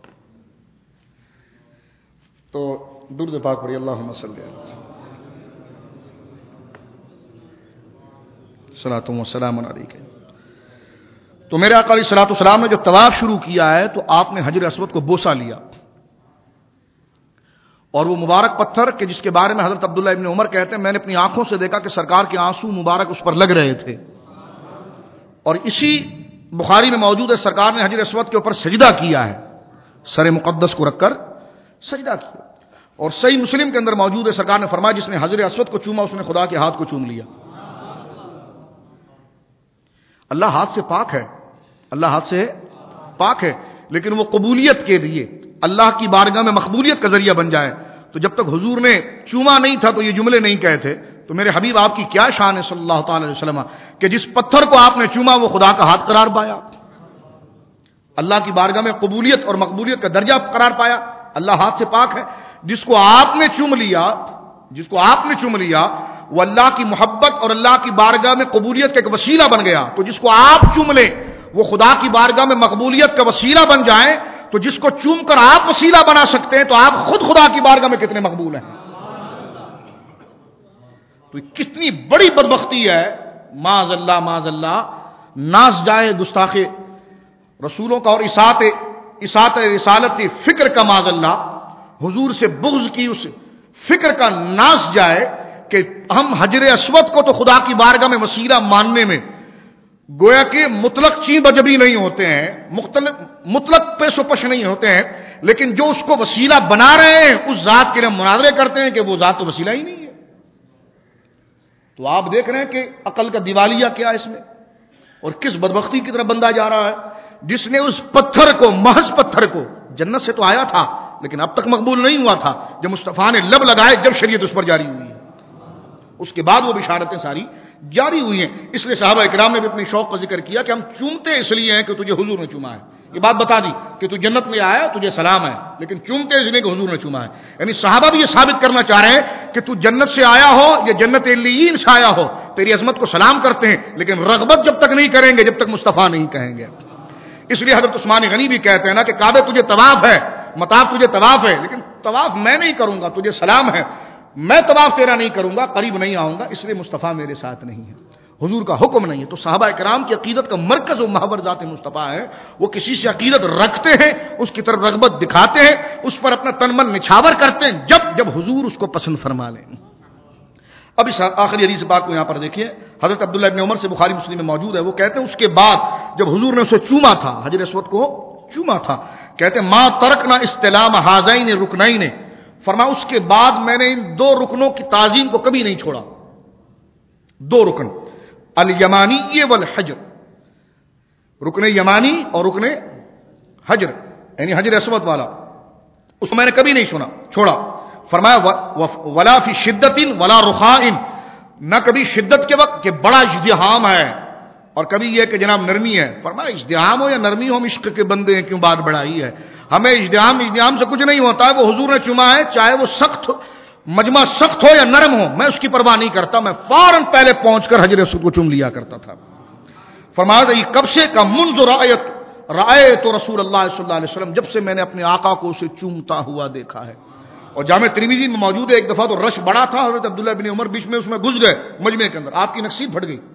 تو درود پاک پڑھی اللہم صلی علیہ صلاۃ و سلام علیک. تو میرے آقا علیہ الصلوۃ والسلام نے جب طواف شروع کیا ہے تو آپ نے حجر اسود کو بوسہ لیا، اور وہ مبارک پتھر کہ جس کے بارے میں حضرت عبداللہ ابن عمر کہتے ہیں میں نے اپنی آنکھوں سے دیکھا کہ سرکار کے آنسو مبارک اس پر لگ رہے تھے. اور اسی بخاری میں موجود ہے سرکار نے حجر اسود کے اوپر سجدہ کیا ہے، سر مقدس کو رکھ کر سجدہ کیا. اور صحیح مسلم کے اندر موجود ہے سرکار نے فرمایا جس نے حجر اسود کو چوما اس نے خدا کے ہاتھ کو چوم لیا. اللہ ہاتھ سے پاک ہے، اللہ ہاتھ سے پاک ہے، لیکن وہ قبولیت کے لیے اللہ کی بارگاہ میں مقبولیت کا ذریعہ بن جائے. تو جب تک حضور نے چوما نہیں تھا تو یہ جملے نہیں کہے تھے. تو میرے حبیب آپ کی کیا شان ہے صلی اللہ تعالی علیہ وسلم کہ جس پتھر کو آپ نے چوما وہ خدا کا ہاتھ قرار پایا، اللہ کی بارگاہ میں قبولیت اور مقبولیت کا درجہ قرار پایا. اللہ ہاتھ سے پاک ہے. جس کو آپ نے چوم لیا وہ اللہ کی محبت اور اللہ کی بارگاہ میں قبولیت کا ایک وسیلہ بن گیا. تو جس کو آپ چوم لیں وہ خدا کی بارگاہ میں مقبولیت کا وسیلہ بن جائیں. تو جس کو چوم کر آپ وسیلہ بنا سکتے ہیں تو آپ خود خدا کی بارگاہ میں کتنے مقبول ہیں. تو کتنی بڑی بدبختی ہے، معاذ اللہ ناز جائے گستاخ رسولوں کا اور اساعت رسالت فکر کا، معاذ اللہ حضور سے بغض کی اس فکر کا ناز جائے کہ ہم حجر اسود کو تو خدا کی بارگاہ میں وسیلہ ماننے میں گویا کہ مطلق چین بجبی نہیں ہوتے ہیں، مطلق پیش و پش نہیں ہوتے ہیں، لیکن جو اس کو وسیلہ بنا رہے ہیں اس ذات کے لیے مناظرے کرتے ہیں کہ وہ ذات تو وسیلہ ہی نہیں ہے. تو آپ دیکھ رہے ہیں کہ عقل کا دیوالیہ کیا اس میں، اور کس بدبختی کی طرف بندہ جا رہا ہے جس نے اس پتھر کو، محض پتھر کو، جنت سے تو آیا تھا لیکن اب تک مقبول نہیں ہوا تھا. جب مصطفیٰ نے لب لگائے جب شریعت اس پر جاری ہوئی ہے، اس کے بعد وہ بشارتیں ساری جاری ہوئی ہیں. اس لیے صحابہ اکرام نے بھی اپنی شوق کا ذکر کیا کہ ہم چومتے اس لیے ہیں کہ تجھے حضور نے چوما ہے. یہ بات بتا دی کہ تو جنت میں آیا تجھے سلام ہے، لیکن چومتے اس لیے کہ حضور نے چوما ہے. یعنی صحابہ بھی یہ ثابت کرنا چاہ رہے ہیں کہ تو جنت سے آیا ہو یا جنت علیین سے آیا ہو تیری عظمت کو سلام کرتے ہیں، لیکن رغبت جب تک نہیں کریں گے جب تک مصطفیٰ نہیں کہیں گے. اس لیے حضرت عثمان غنی بھی کہتے ہیں نا کہ کعبہ تجھے طواف ہے، مطاف تجھے طواف ہے، لیکن طواف میں نہیں کروں گا، تجھے سلام ہے. میں طواف تیرا نہیں کروں گا، قریب نہیں آؤں گا، اس لیے مصطفیٰ میرے ساتھ نہیں ہے، حضور کا حکم نہیں ہے۔ تو صحابہ کرام کی عقیدت کا مرکز و محور ذات مصطفیٰ ہے، وہ کسی سے عقیدت رکھتے ہیں، اس کی طرف رغبت دکھاتے ہیں، اس پر اپنا تن من نچھاور کرتے ہیں جب حضور اس کو پسند فرما لیں۔ اب اس آخری حدیث پاک کو یہاں پر دیکھیے، حضرت عبداللہ ابن عمر سے بخاری مسلم میں موجود ہے، وہ کہتے ہیں اس کے بعد جب حضور نے اسے چوما تھا، حجر اسود کو چوما تھا، کہتے ہیں ما ترکنا استلام ہذین رکنین، فرمایا اس کے بعد میں نے ان دو رکنوں کی تعظیم کو کبھی نہیں چھوڑا۔ دو رکن، الیمانی والحجر، رکن یمانی اور رکن حجر، یعنی حجر اسود والا، اس کو میں نے کبھی نہیں چھوڑا۔ فرمایا ولا فی شدت ولا رخاء، نہ کبھی شدت کے وقت کہ بڑا ازدحام ہے اور کبھی یہ کہ جناب نرمی ہے۔ فرمایا ازدحام ہو یا نرمی ہو، ہم عشق کے بندے ہیں، کیوں بات بڑھائی ہے؟ ہمیں ازدحام سے کچھ نہیں ہوتا ہے، وہ حضور نے چما ہے، چاہے وہ سخت مجمع سخت ہو یا نرم ہو، میں اس کی پرواہ نہیں کرتا، میں فوراً پہلے پہنچ کر حجر اسود کو چوم لیا کرتا تھا۔ فرمایا یہ کب سے کا منذ رأیت رسول اللہ صلی اللہ علیہ وسلم، جب سے میں نے اپنے آقا کو اسے چومتا ہوا دیکھا ہے۔ اور جامع ترمذی میں موجود ہے، ایک دفعہ تو رش بڑا تھا، حضرت عبداللہ بن عمر بیچ میں اس میں گھس گئے مجمع کے اندر، آپ کی نکسیر پھٹ گئی،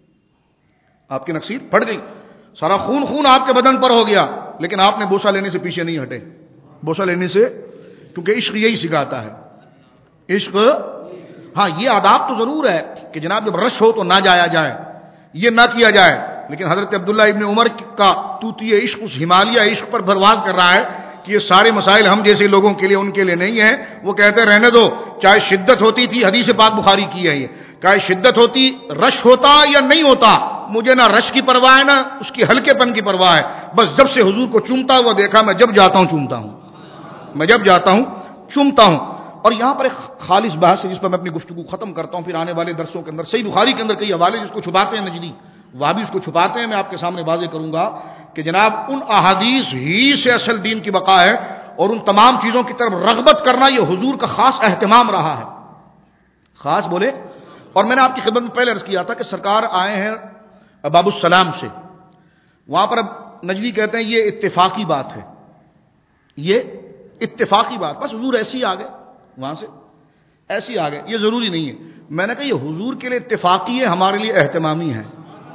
آپ کی نکسیر پھٹ گئی، سارا خون آپ کے بدن پر ہو گیا، لیکن آپ نے بوسہ لینے سے پیچھے نہیں ہٹے، بوسہ لینے سے، کیونکہ عشق یہی سکھاتا ہے، عشق۔ ہاں یہ آداب تو ضرور ہے کہ جناب جب رش ہو تو نہ جایا جائے، یہ نہ کیا جائے، لیکن حضرت عبداللہ ابن عمر کا طوطی عشق اس ہمالیہ عشق پر پرواز کر رہا ہے کہ یہ سارے مسائل ہم جیسے لوگوں کے لیے ان کے لیے نہیں ہیں۔ وہ کہتے ہیں رہنے دو، چاہے شدت ہوتی تھی، حدیث پاک بخاری کی ہے یہ، چاہے شدت ہوتی، رش ہوتا یا نہیں ہوتا، مجھے نہ رش کی پرواہ ہے نہ اس کی ہلکے پن کی پرواہ ہے، بس جب سے حضور کو چومتا ہوا دیکھا، میں جب جاتا ہوں چومتا ہوں، میں جب جاتا ہوں چومتا ہوں۔ اور یہاں پر ایک خالص بحث ہے جس پر میں اپنی گفتگو ختم کرتا ہوں، پھر آنے والے درسوں کے اندر صحیح بخاری کے اندر کئی حوالے جس کو چھپاتے ہیں نجدی، وہ بھی اس کو چھپاتے ہیں، میں آپ کے سامنے واضح کروں گا کہ جناب ان احادیث ہی سے اصل دین کی بقا ہے، اور ان تمام چیزوں کی طرف رغبت کرنا یہ حضور کا خاص اہتمام رہا ہے، خاص بولے۔ اور میں نے آپ کی خدمت میں پہلے عرض کیا تھا کہ سرکار آئے ہیں باب السلام سے، وہاں پر اب نجدی کہتے ہیں یہ اتفاقی بات ہے، یہ اتفاقی بات، بس حضور ایسی آ گئے وہاں سے، ایسی آ گئے، یہ ضروری نہیں ہے۔ میں نے کہا یہ حضور کے لیے اتفاقی ہے، ہمارے لیے اہتمامی ہے،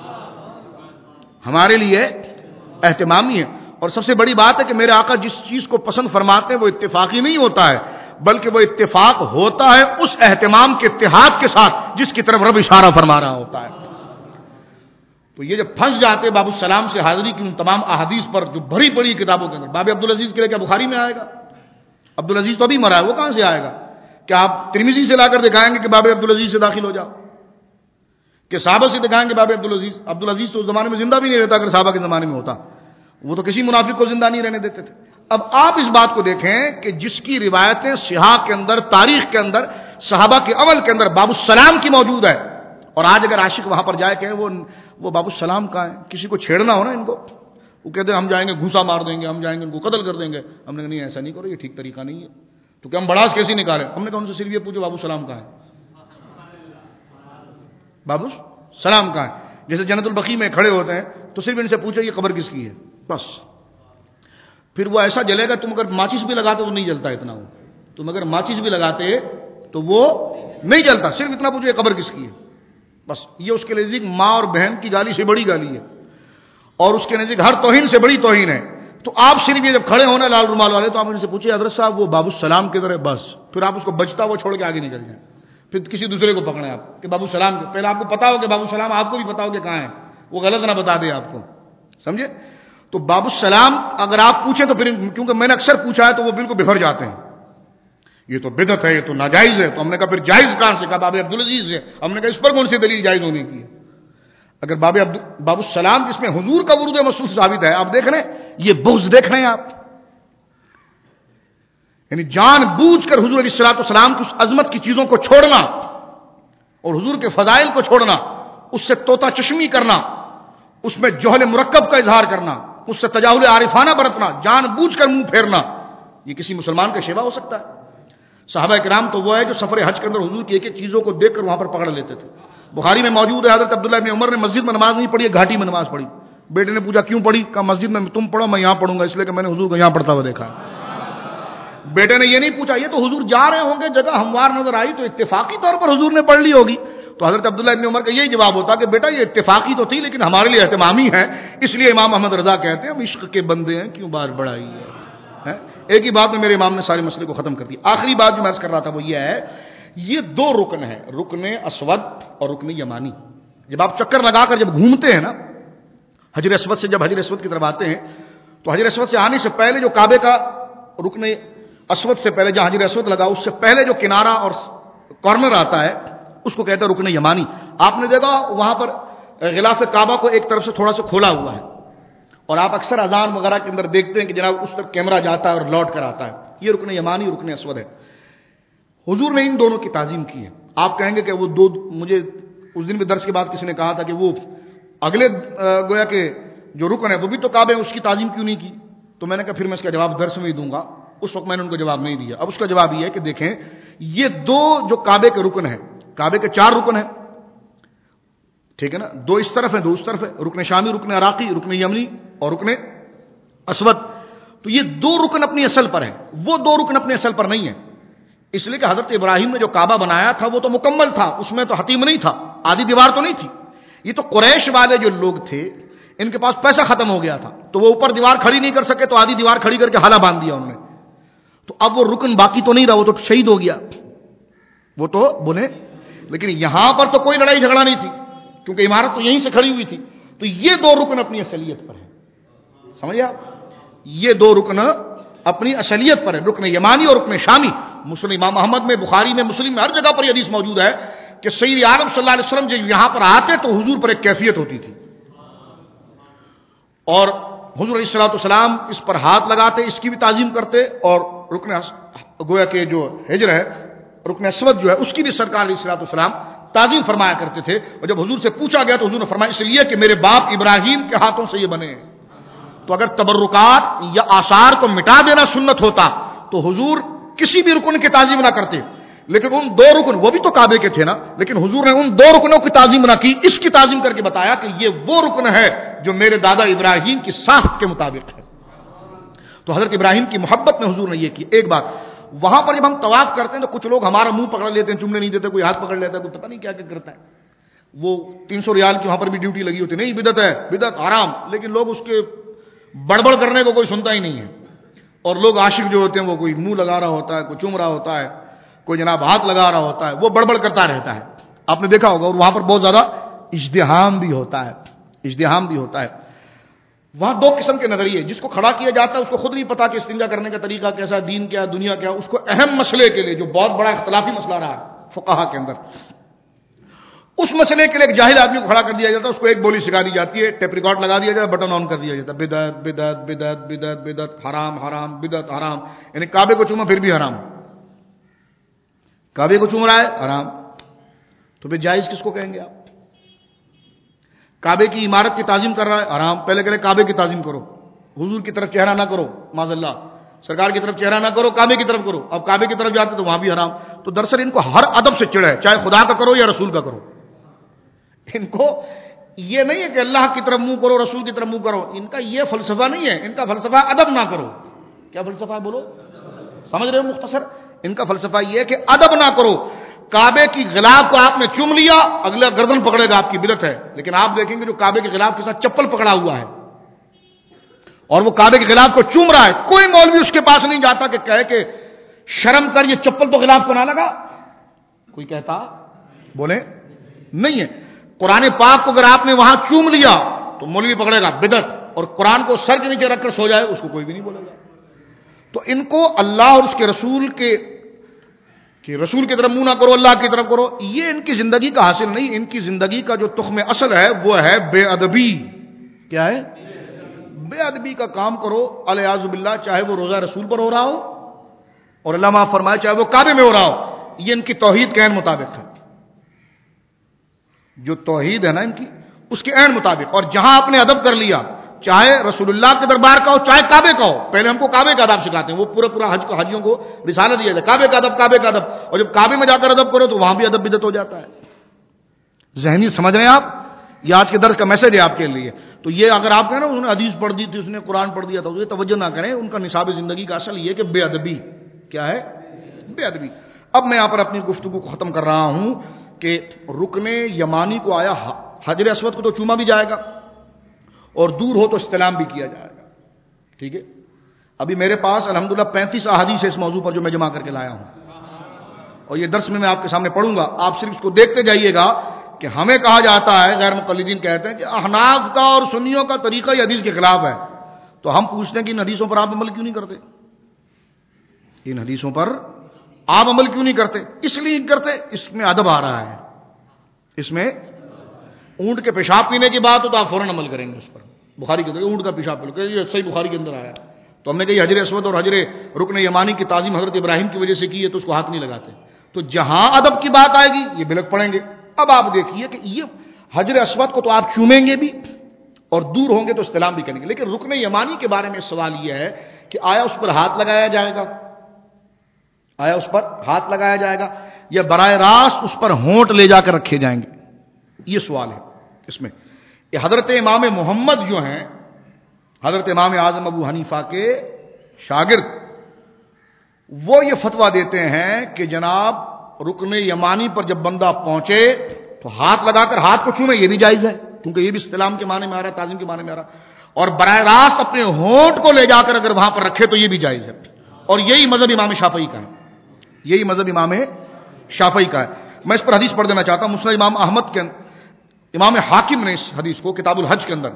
ہمارے لیے اہتمامی ہے۔ اور سب سے بڑی بات ہے کہ میرے آقا جس چیز کو پسند فرماتے ہیں وہ اتفاقی نہیں ہوتا ہے، بلکہ وہ اتفاق ہوتا ہے اس اہتمام کے اتحاد کے ساتھ جس کی طرف رب اشارہ فرما رہا ہوتا ہے۔ تو یہ جب پھنس جاتے باب السلام سے حاضری کی ان تمام احادیث پر جو بھری پڑی کتابوں کے اندر، باب عبدالعزیز کے لیے کیا بخاری میں آئے گا؟ عبدالعزیز تو ابھی مرا ہے، وہ کہاں سے آئے گا؟ کیا آپ ترمذی سے لا کر دکھائیں گے کہ باب عبدالعزیز سے داخل ہو جاؤ؟ کہ صحابہ سے دکھائیں گے باب عبدالعزیز تو اس زمانے میں زندہ بھی نہیں رہتا، اگر صحابہ کے زمانے میں ہوتا وہ تو کسی منافق کو زندہ نہیں رہنے دیتے تھے۔ اب آپ اس بات کو دیکھیں کہ جس کی روایتیں صحاح کے اندر، تاریخ کے اندر، صحابہ کے عمل کے اندر باب السلام کی موجود ہے، اور آج اگر عاشق وہاں پر جائے کہ وہ باب السلام کہاں ہے، کسی کو چھیڑنا ہو نا ان کو، وہ کہتے ہیں ہم جائیں گے گھوسا مار دیں گے، ہم جائیں گے ان کو قتل کر دیں گے، ہم نے کہا نہیں ایسا نہیں کرو، یہ ٹھیک طریقہ نہیں ہے، تو کہ ہم بڑاس کیسے نکالیں؟ ہم نے کہا ان سے صرف یہ پوچھو باب السلام کہاں ہے، باب السلام کہاں ہے؟ جیسے جنت البقیع میں کھڑے ہوتے ہیں تو صرف ان سے پوچھو یہ قبر کس کی ہے، بس پھر وہ ایسا جلے گا، تم اگر ماچس بھی لگاتے تو نہیں جلتا اتنا، وہ تم اگر ماچس بھی لگاتے تو وہ نہیں جلتا، صرف اتنا پوچھو یہ قبر کس کی ہے، بس یہ اس کے نزدیک ماں اور بہن کی گالی سے بڑی گالی ہے، اور اس کے نزدیک ہر توہین سے بڑی توہین ہے۔ تو آپ صرف یہ جب کھڑے ہونا لال رومال والے تو آپ ان سے پوچھیں حضرت صاحب وہ باب السلام کدھر ہے، بس پھر آپ اس کو بچتا وہ چھوڑ کے آگے نکل جائیں، پھر کسی دوسرے کو پکڑیں آپ کہ باب السلام، پہلے آپ کو پتا ہو کہ باب السلام، آپ کو بھی پتا ہو کہ کہاں ہے، وہ غلط نہ بتا دے آپ کو، سمجھے؟ تو باب السلام اگر آپ پوچھیں تو پھر کیونکہ میں نے اکثر پوچھا ہے تو وہ بالکل بفر جاتے ہیں، یہ تو بدعت ہے، یہ تو ناجائز ہے، تو ہم نے کہا پھر جائز کہاں سے؟ کہا باب عبدالعزیز ہے، ہم نے کہا اس پر کون سی دلیل جائز ہونے کی ہے؟ اگر باب السلام جس میں حضور کا ورود مسعود ثابت ہے، آپ دیکھ رہے ہیں یہ بغض دیکھ رہے ہیں آپ، یعنی جان بوجھ کر حضور علیہ الصلوۃ والسلام کی اس عظمت کی چیزوں کو چھوڑنا اور حضور کے فضائل کو چھوڑنا، اس سے طوطا چشمی کرنا، اس میں جہل مرکب کا اظہار کرنا، اس سے تجاہل عارفانہ برتنا، جان بوجھ کر منہ پھیرنا، یہ کسی مسلمان کا شیوا ہو سکتا ہے؟ صحابہ کرام تو وہ ہے جو سفر حج کے اندر حضور کی ایک ایک چیزوں کو دیکھ کر وہاں پر پکڑ لیتے تھے۔ بخاری میں موجود ہے حضرت عبداللہ بن عمر نے مسجد میں نماز نہیں پڑھی، گھاٹی میں نماز پڑھی، بیٹے نے پوچھا کیوں پڑھی؟ کہا مسجد میں تم پڑھو، میں یہاں پڑھوں گا، اس لیے کہ میں نے حضور کو یہاں پڑھتا ہوا دیکھا ہے۔ بیٹے نے یہ نہیں پوچھا، یہ تو حضور جا رہے ہوں گے، جگہ ہموار نظر آئی تو اتفاقی طور پر حضور نے پڑھ لی ہوگی. تو حضرت عبداللہ ابن عمر کا یہی جواب ہوتا کہ بیٹا یہ اتفاقی تو تھی لیکن ہمارے لیے اہتمامی ہے، اس لیے امام احمد رضا کہتے ہیں ہم عشق کے بندے ہیں، کیوں بار بڑھائی ہے. ایک ہی بات میں میرے امام نے سارے مسئلے کو ختم کر دیا. آخری بات جو میں عرض کر رہا تھا وہ یہ ہے، یہ دو رکن ہیں، رکن اسود اور رکن یمانی. جب آپ چکر لگا کر جب گھومتے ہیں نا حجر اسود سے، جب حجر اسود کی طرف آتے ہیں تو حجر اسود سے آنے سے پہلے جو کعبے کا رکن اسود سے پہلے جہاں حجر اسود لگا اس سے پہلے جو کنارہ اور کارنر آتا ہے اس کو کہتے ہیں رکن یمانی. آپ نے دیکھا وہاں پر غلاف کعبہ کو ایک طرف سے تھوڑا سا کھولا ہوا ہے، اور آپ اکثر اذان وغیرہ کے اندر دیکھتے ہیں کہ جناب اس طرف کیمرہ جاتا ہے اور لوٹ کر آتا ہے. یہ رکن یمانی رکن اسود ہے. حضور نے ان دونوں کی تعظیم کی ہے. آپ کہیں گے کہ وہ دو، مجھے اس دن بھی درس کے بعد کسی نے کہا تھا کہ وہ اگلے گویا کہ جو رکن ہے وہ بھی تو کعبے اس کی تعظیم کیوں نہیں کی؟ تو میں نے کہا پھر میں اس کا جواب درس میں ہی دوں گا. اس وقت میں نے ان کو جواب نہیں دیا. اب اس کا جواب یہ ہے کہ دیکھیں یہ دو جو کعبے کے رکن ہیں، کعبے کے 4 رکن ہیں، ٹھیک ہے نا، 2 اس طرف ہیں 2 اس طرف ہے، رکن شامی، رکن عراقی، رکن یمنی اور رکن اسود. تو یہ 2 رکن اپنی اصل پر ہیں، وہ 2 رکن اپنے اصل پر نہیں ہیں. اس لیے کہ حضرت ابراہیم نے جو کعبہ بنایا تھا وہ تو مکمل تھا، اس میں تو حتیم نہیں تھا، آدھی دیوار تو نہیں تھی. یہ تو قریش والے جو لوگ تھے ان کے پاس پیسہ ختم ہو گیا تھا تو وہ اوپر دیوار کھڑی نہیں کر سکے تو آدھی دیوار کھڑی کر کے حالہ باندھ دیا انہوں نے. تو اب وہ رکن باقی تو نہیں رہا، وہ تو شہید ہو گیا، وہ تو بنے. لیکن یہاں پر تو کوئی لڑائی جھگڑا نہیں تھی کیونکہ عمارت تو یہیں سے کھڑی ہوئی تھی. تو یہ 2 رکن اپنی اصلیت پر ہیں. سمجھے آپ؟ یہ 2 رکن اپنی اصلیت پر ہیں، رکن یمانی اور رکن شامی. مسلم امام احمد میں، بخاری میں، مسلم میں، ہر جگہ پر یہ حدیث موجود ہے کہ سید عالم صلی اللہ علیہ وسلم جب یہاں پر آتے تو حضور پر ایک کیفیت ہوتی تھی اور حضور علیہ الصلوۃ والسلام اس پر ہاتھ لگاتے، اس کی بھی تعظیم کرتے، اور رکن گویا کہ جو حجر ہے رکن اسود جو ہے اس کی بھی سرکار علیہ الصلوۃ والسلام تعظیم فرمایا کرتے تھے. اور جب حضور سے پوچھا گیا تو حضور نے فرمایا اس لیے کہ میرے باپ ابراہیم کے ہاتھوں سے یہ بنے ہیں. تو اگر تبرکات یا آثار کو مٹا دینا سنت ہوتا تو حضور کسی بھی رکن کی تعظیم نہ کرتے. لیکن ان 2 رکن، وہ بھی تو کعبے کے تھے نا، لیکن حضور نے ان 2 رکنوں کی تعظیم نہ کی، اس کی تعظیم کر کے بتایا کہ یہ وہ رکن ہے جو میرے دادا ابراہیم کی ساخت کے مطابق ہے. تو حضرت ابراہیم کی محبت میں حضور نے یہ کی. ایک بات، وہاں پر جب ہم طواف کرتے ہیں تو کچھ لوگ ہمارا منہ پکڑ لیتے ہیں، چومنے نہیں دیتے، کوئی ہاتھ پکڑ لیتا ہے، کوئی پتہ نہیں کیا کیا کرتا ہے. وہ 300 ریال کی وہاں پر بھی ڈیوٹی لگی ہوتی، نہیں بدعت ہے، بدعت حرام. لیکن لوگ اس کے بڑبڑ کرنے کو کوئی سنتا ہی نہیں ہے. اور لوگ عاشق جو ہوتے ہیں وہ کوئی منہ لگا رہا ہوتا ہے، کوئی چوم رہا ہوتا ہے، کوئی جناب ہاتھ لگا رہا ہوتا ہے، وہ بڑبڑ کرتا رہتا ہے. آپ نے دیکھا ہوگا. اور وہاں پر بہت زیادہ اجتہام بھی ہوتا ہے، اجتہام بھی ہوتا ہے. وہاں 2 قسم کے نظریے، جس کو کھڑا کیا جاتا ہے اس کو خود نہیں پتا کہ استنجا کرنے کا طریقہ کیسا، دین کیا، دنیا کیا. اس کو اہم مسئلے کے لیے جو بہت بڑا اختلافی مسئلہ رہا ہے فقہا کے اندر، اس مسئلے کے لیے ایک جاہل آدمی کو کھڑا کر دیا جاتا ہے، اس کو ایک بولی سکھا دی جاتی ہے، ٹیپ ریکارڈ لگا دیا جاتا ہے، بٹن آن کر دیا جاتا ہے، بدعت بدعت بدعت بدعت بدعت، حرام حرام، بدعت حرام. یعنی کعبے کو چوما پھر بھی حرام، کعبے کو چوم رہا ہے حرام. تو پھر جائز کس کو کہیں گے آپ؟ کعبے کی عمارت کی تعظیم کر رہا ہے حرام. پہلے کہہ رہے کعبے کی تعظیم کرو، حضور کی طرف چہرہ نہ کرو، معاذ اللہ، سرکار کی طرف چہرہ نہ کرو، کعبے کی طرف کرو. اب کعبے کی طرف جاتے تو وہاں بھی حرام. تو دراصل ان کو ہر ادب سے چڑ ہے، چاہے خدا کا کرو یا رسول کا کرو. ان کو یہ نہیں ہے کہ اللہ کی طرف منہ کرو، رسول کی طرف منہ کرو. ان کا یہ فلسفہ نہیں ہے. ان کا فلسفہ ادب نہ کرو. کیا فلسفہ ہے بولو؟ سمجھ رہے ہو؟ مختصر ان کا فلسفہ یہ ہے کہ ادب نہ کرو. کعبے کی غلاف کو آپ نے چوم لیا، اگلا گردن پکڑے گا، آپ کی بدعت ہے. لیکن آپ دیکھیں گے جو کعبے کے غلاف کے ساتھ چپل پکڑا ہوا ہے اور وہ کعبے کے غلاف کو چوم رہا ہے، کوئی مولوی اس کے پاس نہیں جاتا کہ کہے کہ شرم کر، یہ چپل تو غلاف کو نہ لگا. کوئی کہتا بولے نہیں ہے. قرآن پاک کو اگر آپ نے وہاں چوم لیا تو مولوی پکڑے گا بدعت، اور قرآن کو سر کے نیچے رکھ کر سو جائے اس کو کوئی بھی نہیں بولے گا. تو ان کو اللہ اور اس کے رسول کہ رسول کی طرف منہ نہ کرو، اللہ کی طرف کرو، یہ ان کی زندگی کا حاصل نہیں. ان کی زندگی کا جو تخم اصل ہے وہ ہے بے ادبی. کیا ہے؟ بے ادبی کا کام کرو الیاذ باللہ، چاہے وہ روزہ رسول پر ہو رہا ہو اور اللہ معاف فرمائے چاہے وہ کعبے میں ہو رہا ہو. یہ ان کی توحید کے عین مطابق ہے. جو توحید ہے نا ان کی، اس کے عین مطابق. اور جہاں آپ نے ادب کر لیا، چاہے رسول اللہ کے دربار کا ہو چاہے کعبے کا ہو. پہلے ہم کو کعبے کا ادب سکھاتے ہیں، وہ پورا حجیوں کو رسالہ دیا جاتا ہے، کعبے کا ادب، کعبے کا ادب. اور جب کعبے میں جا کر ادب کرو تو وہاں بھی ادب بدعت ہو جاتا ہے. ذہنی سمجھ رہے ہیں آپ؟ یہ آج کے درس کا میسج ہے آپ کے لیے. تو یہ اگر آپ کہیں نا انہوں نے حدیث پڑھ دی تھی، اس نے قرآن پڑھ دیا تھا، تو یہ توجہ نہ کریں. ان کا نصاب زندگی کا اصل یہ کہ بے ادبی، کیا ہے؟ بے ادبی۔ اب میں یہاں پر اپنی گفتگو کو ختم کر رہا ہوں کہ رکن یمانی کو آیا حجر اسود کو تو چوما بھی جائے گا اور دور ہو تو استلام بھی کیا جائے گا، ٹھیک ہے؟ ابھی میرے پاس الحمدللہ 35 احادیث ہے اس موضوع پر جو میں جمع کر کے لایا ہوں، اور یہ درس میں آپ کے سامنے پڑھوں گا، آپ صرف اس کو دیکھتے جائیے گا کہ ہمیں کہا جاتا ہے، غیر مقلدین کہتے ہیں کہ احناف کا اور سنیوں کا طریقہ یہ حدیث کے خلاف ہے، تو ہم پوچھتے ہیں کہ ان حدیثوں پر آپ عمل کیوں نہیں کرتے؟ ان حدیثوں پر آپ عمل کیوں نہیں کرتے؟ اس لیے نہیں کرتے، اس میں ادب آ رہا ہے، اس میں اونٹ کے پیشاب پینے کی بات ہو تو آپ فوراً عمل کریں گے اس پر، بخاری کے اندر اونٹ کا پیشاب پی لو، یہ صحیح بخاری کے اندر آیا، تو ہم نے کہا حجر اسود اور حجر رکن یمانی کی تعظیم حضرت ابراہیم کی وجہ سے کی ہے تو اس کو ہاتھ نہیں لگاتے، تو جہاں ادب کی بات آئے گی یہ بلک پڑیں گے۔ اب آپ دیکھیے کہ یہ حجر اسود کو تو آپ چومیں گے بھی اور دور ہوں گے تو استلام بھی کریں گے، لیکن رکن یمانی کے بارے میں سوال یہ ہے کہ آیا اس پر ہاتھ لگایا جائے گا؟ آیا اس پر ہاتھ لگایا جائے گا یا براہ راست اس پر ہونٹ لے جا کر رکھے جائیں گے؟ یہ سوال ہے اس میں۔ یہ حضرت امام محمد جو ہیں، حضرت امام اعظم ابو حنیفہ کے شاگرد، وہ یہ فتویٰ دیتے ہیں کہ جناب رکن یمانی پر جب بندہ پہنچے تو ہاتھ لگا کر ہاتھ کو چومے، یہ بھی جائز ہے کیونکہ یہ بھی استلام کے معنی میں آ رہا ہے، تعظیم کے معنی میں آ رہا ہے، اور براہ راست اپنے ہونٹ کو لے جا کر اگر وہاں پر رکھے تو یہ بھی جائز ہے، اور یہی مذہب امام شافعی کا ہے، یہی مذہب امام شافعی کا ہے۔ میں اس پر حدیث پڑھ دینا چاہتا ہوں، مسند امام احمد کے امام حاکم نے اس حدیث کو کتاب الحج کے اندر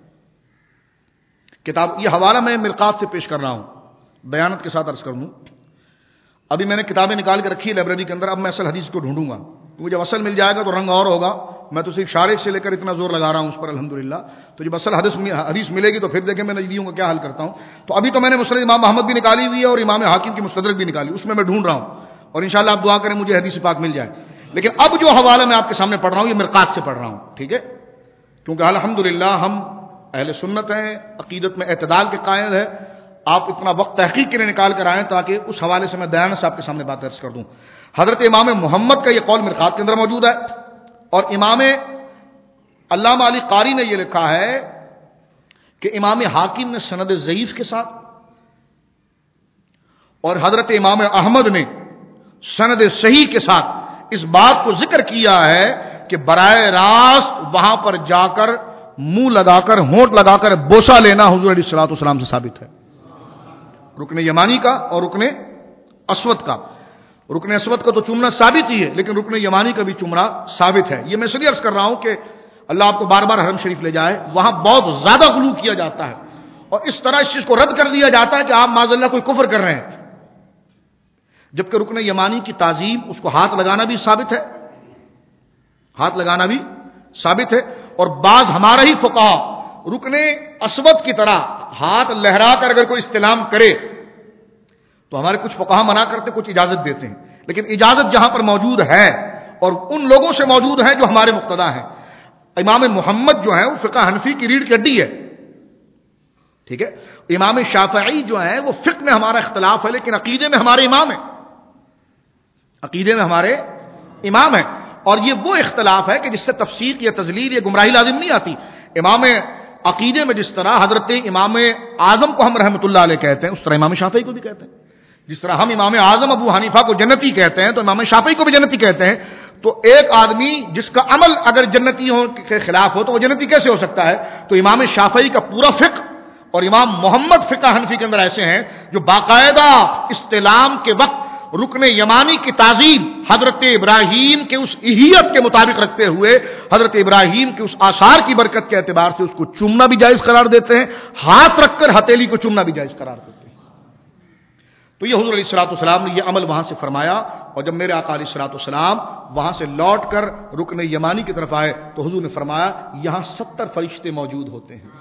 یہ حوالہ میں مرقات سے پیش کر رہا ہوں، بیانت کے ساتھ عرض کر دوں، ابھی میں نے کتابیں نکال کے رکھی ہے لائبریری کے اندر، اب میں اصل حدیث کو ڈھونڈوں گا، کیونکہ جب اصل مل جائے گا تو رنگ اور ہوگا، میں تو صرف شارح سے لے کر اتنا زور لگا رہا ہوں اس پر الحمدللہ، تو جب اصل حدیث ملے گی تو پھر دیکھیں میں نجدیوں کا کیا حل کرتا ہوں۔ تو ابھی تو میں نے مسند امام احمد بھی نکالی ہوئی ہے اور امام حاکم کی مستدرک بھی نکالی، اس میں ڈھونڈ رہا ہوں، اور انشاءاللہ آپ دعا کریں مجھے حدیث پاک مل جائے، لیکن اب جو حوالہ میں آپ کے سامنے پڑھ رہا ہوں یہ مرقات سے پڑھ رہا ہوں، ٹھیک ہے؟ کیونکہ الحمدللہ ہم اہل سنت ہیں، عقیدت میں اعتدال کے قائل ہے، آپ اتنا وقت تحقیق کے لیے نکال کر آئیں تاکہ اس حوالے سے میں دیانت سے آپ کے سامنے بات عرض کر دوں۔ حضرت امام محمد کا یہ قول مرقات کے اندر موجود ہے، اور امام علامہ علی قاری نے یہ لکھا ہے کہ امام حاکم نے سند ضعیف کے ساتھ اور حضرت امام احمد نے سند صحیح کے ساتھ اس بات کو ذکر کیا ہے کہ براہ راست وہاں پر جا کر منہ لگا کر ہونٹ لگا کر بوسہ لینا حضور علیہ الصلوۃ والسلام سے ثابت ہے، رکن یمانی کا اور رکن اسود کا۔ رکن اسود کا تو چومنا ثابت ہی ہے، لیکن رکن یمانی کا بھی چومنا ثابت ہے۔ یہ میں اس لیے عرض کر رہا ہوں کہ اللہ آپ کو بار بار حرم شریف لے جائے، وہاں بہت زیادہ غلو کیا جاتا ہے اور اس طرح اس چیز کو رد کر دیا جاتا ہے کہ آپ معاذ اللہ کوئی کفر کر رہے ہیں، جبکہ رکن یمانی کی تعظیم اس کو ہاتھ لگانا بھی ثابت ہے، ہاتھ لگانا بھی ثابت ہے، اور بعض ہمارا ہی فقہا رکن اسود کی طرح ہاتھ لہرا کر اگر کوئی استلام کرے تو ہمارے کچھ فقہا منع کرتے، کچھ اجازت دیتے ہیں، لیکن اجازت جہاں پر موجود ہے اور ان لوگوں سے موجود ہے جو ہمارے مقتدا ہیں۔ امام محمد جو ہے وہ فقہ حنفی کی ریڑھ کی ہڈی ہے، ٹھیک ہے؟ امام شافعی جو ہے وہ فقہ میں ہمارا اختلاف ہے، لیکن عقیدے میں ہمارے امام ہیں، عقیدے میں ہمارے امام ہیں، اور یہ وہ اختلاف ہے کہ جس سے تفسیق یا تذلیل یا گمراہی لازم نہیں آتی۔ امام عقیدے میں جس طرح حضرت امام اعظم کو ہم رحمۃ اللہ علیہ کہتے ہیں، اس طرح امام شافعی کو بھی کہتے ہیں، جس طرح ہم امام اعظم ابو حنیفہ کو جنتی کہتے ہیں تو امام شافعی کو بھی جنتی کہتے ہیں۔ تو ایک آدمی جس کا عمل اگر جنتیوں کے خلاف ہو تو وہ جنتی کیسے ہو سکتا ہے؟ تو امام شافعی کا پورا فقہ اور امام محمد فقہ حنفی کے اندر ایسے ہیں جو باقاعدہ استلام کے وقت رکن یمانی کی تعظیم حضرت ابراہیم کے اس اہیت کے مطابق رکھتے ہوئے حضرت ابراہیم کے اس آثار کی برکت کے اعتبار سے اس کو چومنا بھی جائز قرار دیتے ہیں، ہاتھ رکھ کر ہتھیلی کو چومنا بھی جائز قرار دیتے ہیں۔ تو یہ حضور علیہ الصلوۃ والسلام نے یہ عمل وہاں سے فرمایا، اور جب میرے آقا علیہ الصلوۃ والسلام وہاں سے لوٹ کر رکن یمانی کی طرف آئے تو حضور نے فرمایا یہاں 70 فرشتے موجود ہوتے ہیں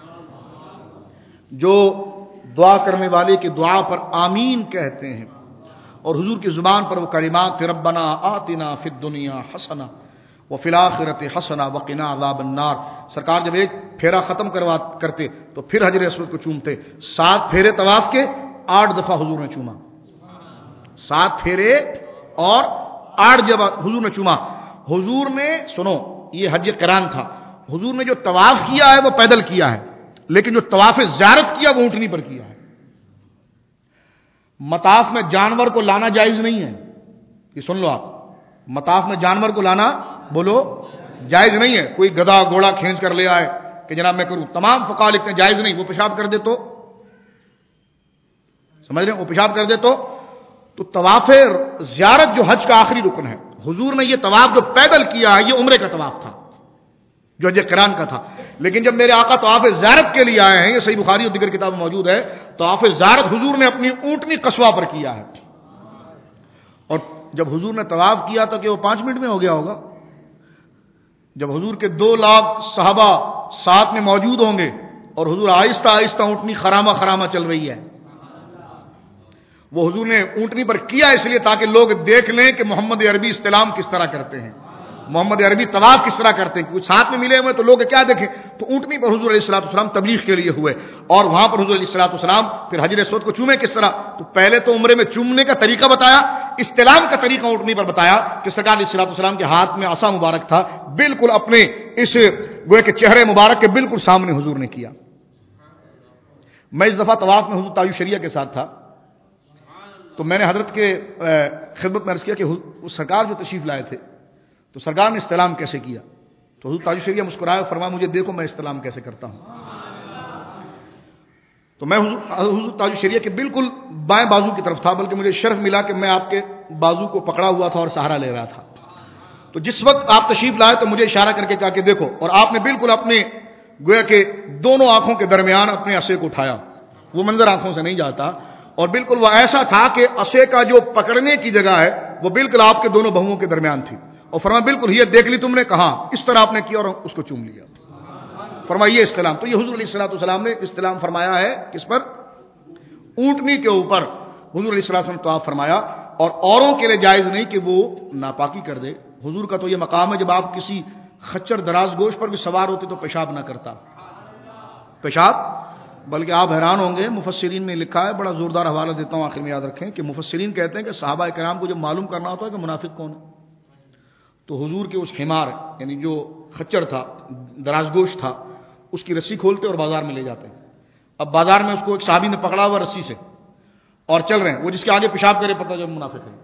جو دعا کرنے والے کی دعا پر آمین کہتے ہیں، اور حضور کی زبان پر وہ کلمات تھے، ربنا آتنا فی الدنیا حسنہ وفی الآخرۃ حسنہ وقنا عذاب النار۔ سرکار جب ایک پھیرا ختم کرتے تو پھر حجر اسود کو چومتے، 7 پھیرے طواف کے 8 دفعہ حضور نے چوما، 7 پھیرے اور 8 جب حضور نے چوما۔ حضور نے سنو یہ حج قران تھا، حضور نے جو طواف کیا ہے وہ پیدل کیا ہے، لیکن جو طواف زیارت کیا وہ اونٹنی پر کیا ہے۔ مطاف میں جانور کو لانا جائز نہیں ہے، یہ سن لو آپ، مطاف میں جانور کو لانا بولو جائز نہیں ہے. کوئی گدھا گھوڑا کھینچ کر لے آئے کہ جناب میں کروں، تمام فقہا لکھتے ہیں جائز نہیں. وہ پیشاب کر دے تو سمجھ رہے ہیں، وہ پیشاب کر دے تو طواف زیارت جو حج کا آخری رکن ہے، حضور نے یہ طواف جو پیدل کیا ہے یہ عمرے کا طواف تھا جو حج قران کا تھا. لیکن جب میرے آقا طواف زیارت کے لیے آئے ہیں، یہ صحیح بخاری اور دیگر کتاب میں موجود ہے، طواف زیارت حضور نے اپنی اونٹنی قصوہ پر کیا ہے. اور جب حضور نے طواف کیا تو کہ وہ 5 منٹ میں ہو گیا ہوگا. جب حضور کے 2 لاکھ صحابہ ساتھ میں موجود ہوں گے اور حضور آہستہ آہستہ اونٹنی خرامہ خرامہ چل رہی ہے، وہ حضور نے اونٹنی پر کیا اس لیے تاکہ لوگ دیکھ لیں کہ محمد عربی استلام کس طرح کرتے ہیں، محمد عربی طواف کس طرح کرتے ہیں. کچھ ساتھ میں ملے ہوئے تو لوگ کیا دیکھیں، تو اونٹنی پر حضور علیہ الصلوۃ والسلام تبلیغ کے لیے ہوئے اور وہاں پر حضور علیہ الصلوۃ والسلام پھر حجر اسود کو چومے کس طرح. تو پہلے تو عمرے میں چومنے کا طریقہ بتایا، استلام کا طریقہ اونٹنی پر بتایا کہ سرکار علیہ الصلوۃ والسلام کے ہاتھ میں عصا مبارک تھا، بالکل اپنے اس گویا کہ چہرے مبارک کے بالکل سامنے حضور نے کیا. میں اس دفعہ طواف میں حضور تاج الشریعہ کے ساتھ تھا، تو میں نے حضرت کے خدمت میں عرض کیا کہ سرکار جو تشریف لائے تھے تو سرکار نے استلام کیسے کیا. تو حضور تاج الشریعہ مسکرائے اور فرمایا مجھے دیکھو میں استلام کیسے کرتا ہوں. تو میں حضور تاج الشریعہ کے بالکل بائیں بازو کی طرف تھا، بلکہ مجھے شرف ملا کہ میں آپ کے بازو کو پکڑا ہوا تھا اور سہارا لے رہا تھا. تو جس وقت آپ تشریف لائے تو مجھے اشارہ کر کے کہا کہ دیکھو، اور آپ نے بالکل اپنے گویا کہ دونوں آنکھوں کے درمیان اپنے عصے کو اٹھایا. وہ منظر آنکھوں سے نہیں جاتا، اور بالکل وہ ایسا تھا کہ عصے کا جو پکڑنے کی جگہ ہے وہ بالکل آپ کے دونوں بہوؤں کے درمیان تھی. اور فرمایا بالکل یہ دیکھ لی تم نے، کہا اس طرح آپ نے کیا اور اس کو چوم لیا. فرمایا یہ استلام. تو یہ حضور علیہ الصلوۃ والسلام نے استلام فرمایا ہے کس پر؟ اونٹنی کے اوپر حضور علیہ الصلوۃ والسلام نے طواف فرمایا. اور اوروں کے لیے جائز نہیں کہ وہ ناپاکی کر دے. حضور کا تو یہ مقام ہے جب آپ کسی خچر دراز گوشت پر بھی سوار ہوتے تو پیشاب نہ کرتا، پیشاب. بلکہ آپ حیران ہوں گے، مفسرین نے لکھا ہے، بڑا زوردار حوالہ دیتا ہوں آخر میں یاد رکھیں کہ مفسرین کہتے ہیں کہ صحابہ کرام کو جب معلوم کرنا ہوتا ہے کہ منافق کون ہے تو حضور کے اس حمار یعنی جو خچر تھا، دراز گوشت تھا، اس کی رسی کھولتے اور بازار میں لے جاتے ہیں. اب بازار میں اس کو ایک صحابی نے پکڑا ہوا رسی سے اور چل رہے ہیں، وہ جس کے آگے پیشاب کرے پتہ جب منافق ہے،